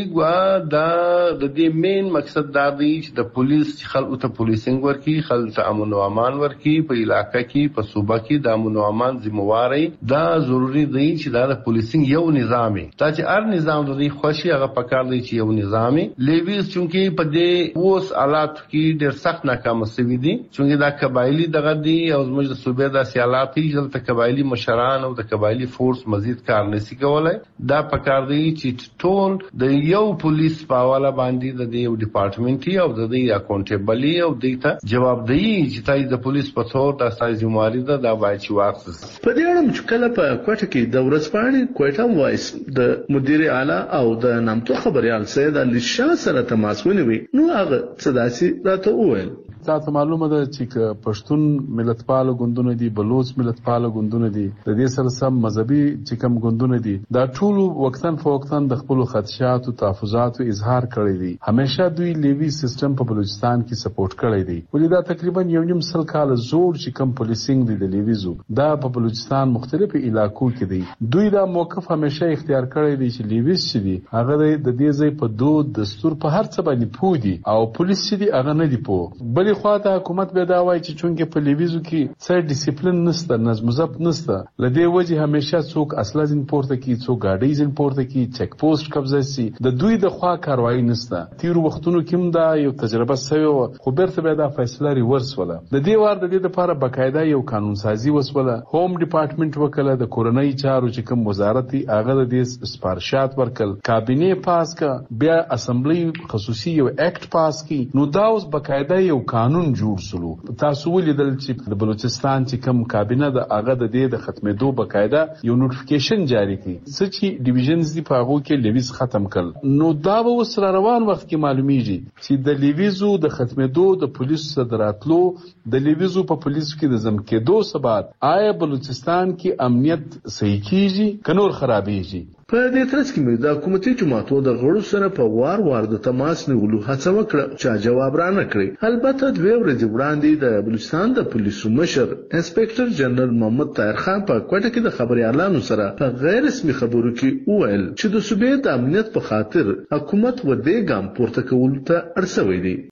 چې دا د دې مین مقصد دا دی چې د پولیس خلکو ته پولیسینګ ورکی خلک ته امن او امان ورکی په علاقې کې په صوبه کې د امن او امان ذمہواری دا ضروری دی چې دا د پولیسینګ یو نظامي دا چې هر نظام د خوشي هغه پکار دی چې یو نظامي لیویز چونکې په دې اوس حالات کې ډېر سخت ناکام شوي دي چونکې دا قبایلی دغه دی او زموږ د صوبې د سیالاتي دلته قبایلی مشران او د قبایلی فورس مزید کار نشي کولای دا پکار دی چې ټول د یو پولیس په حواله باندې د یو ډپارټمنټي او د دې اکاونټیبلی او د جوابدهي چې تای د پولیس په تور د اساس ذمہواری ده دا باید چې واخص په دې اړه چې کله په کوټه کې د ورځپاڼې کوټه وایس د مدیر اعلی او د نامتو خبريال سید علي شاه سره تماس ونیوي نو هغه صداسي راته وویل تاسو معلومه ده چې پښتون ملتپال ګوندونه دي بلوچ ملتپال ګوندونه دي د دې سره سم مذهبي چې کوم ګوندونه دي دا ټول وختن فوقتن د خپل خدشات او تحفظات اظهار کړی دي همیشه دوی لیوی سیستم په بلوچستان کې سپورټ کړی دی ولې دا تقریبا یو نیم سل کال زوړ چې کوم پولیسینګ دی د لیویزو دا په بلوچستان مختلفو علاقو کې دی دوی دا موقف همیشه اختیار کړی دی چې لیویز چې دی هغه د دې ځای په دود دستور په هر څه باندې پودي او پولیس چې دی هغه نه دی پوه بلې خواته حکومت به دا وایي چې چونکه په لیویزو کې څه ډیسپلین نشته نظم ضبط نشته لدې وجه همیشه څوک اصله ځین پورته کی څوک گاډي ځین پورته کی چک پوسټ قبضه سي د دوی د خوا کاروایی نشته تیر وختونو کې دا یو تجربه سوي خو برته به دا فیصله ریورس ولا د دې وار د دې لپاره بقاعده یو قانون سازي وسوله هوم ډپارټمنټ وکړه د کورنۍ چارو چې کوم وزارت هغه د دې سپارښت ورکل کابینه پاس کا بیا اسمبلی خصوصي یو اکټ پاس کی نو دا اوس بقاعده یو قانون جوړ سلو تاسو ولیدل چې د بلوچستان چې کوم کابینه د هغه د دې د ختمېدو بقاعده یو نوټیفیکیشن جاری کړي چې ډیویژنز دی په هغه کې لیویز ختم کړ نو دا به اوس روان وخت کې معلومیږي چې د لیویزو د ختمېدو د پولیسو صدراتلو د لیویزو په پولیسو کې د زم کېدو سبات آیا بلوچستان کې امنیت صحیح کیږي کنور خرابېږي په دې ترڅ کې مې د حکومتي جماعتو د غړو سره په وار د تماس نیولو هڅه وکړه چې جواب را نه کړی البته دوه ورځې وړاندې د بلوچستان د پولیسو مشر انسپکټر جنرال محمد طاهر خان په کوټه کې د خبريالانو سره په غیر رسمي خبرو کې وویل چې د صوبې د امنیت په خاطر حکومت و دې ګام پورته کول ته اړسوي دي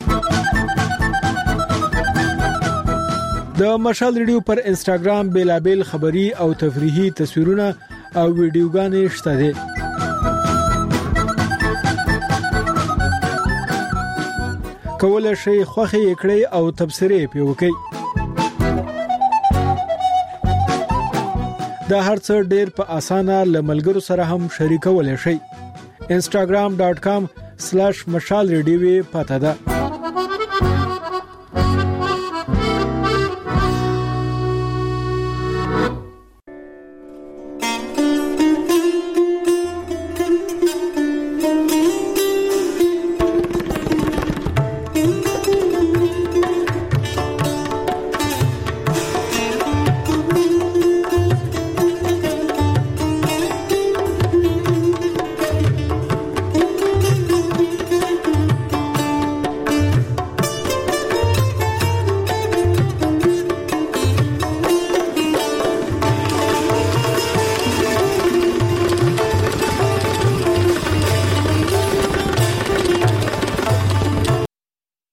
د مشال ریډیو پر انستګرام بیلابل خبری او تفریحي تصویرونه او ویډیوګانې شته دي کولای شئ خوښي کړئ او تبصرې پې وکړئ دا هرڅه ډېر په اسانه لملګرو سره هم شریکولای شئ instagram.com/mashalradio پته ده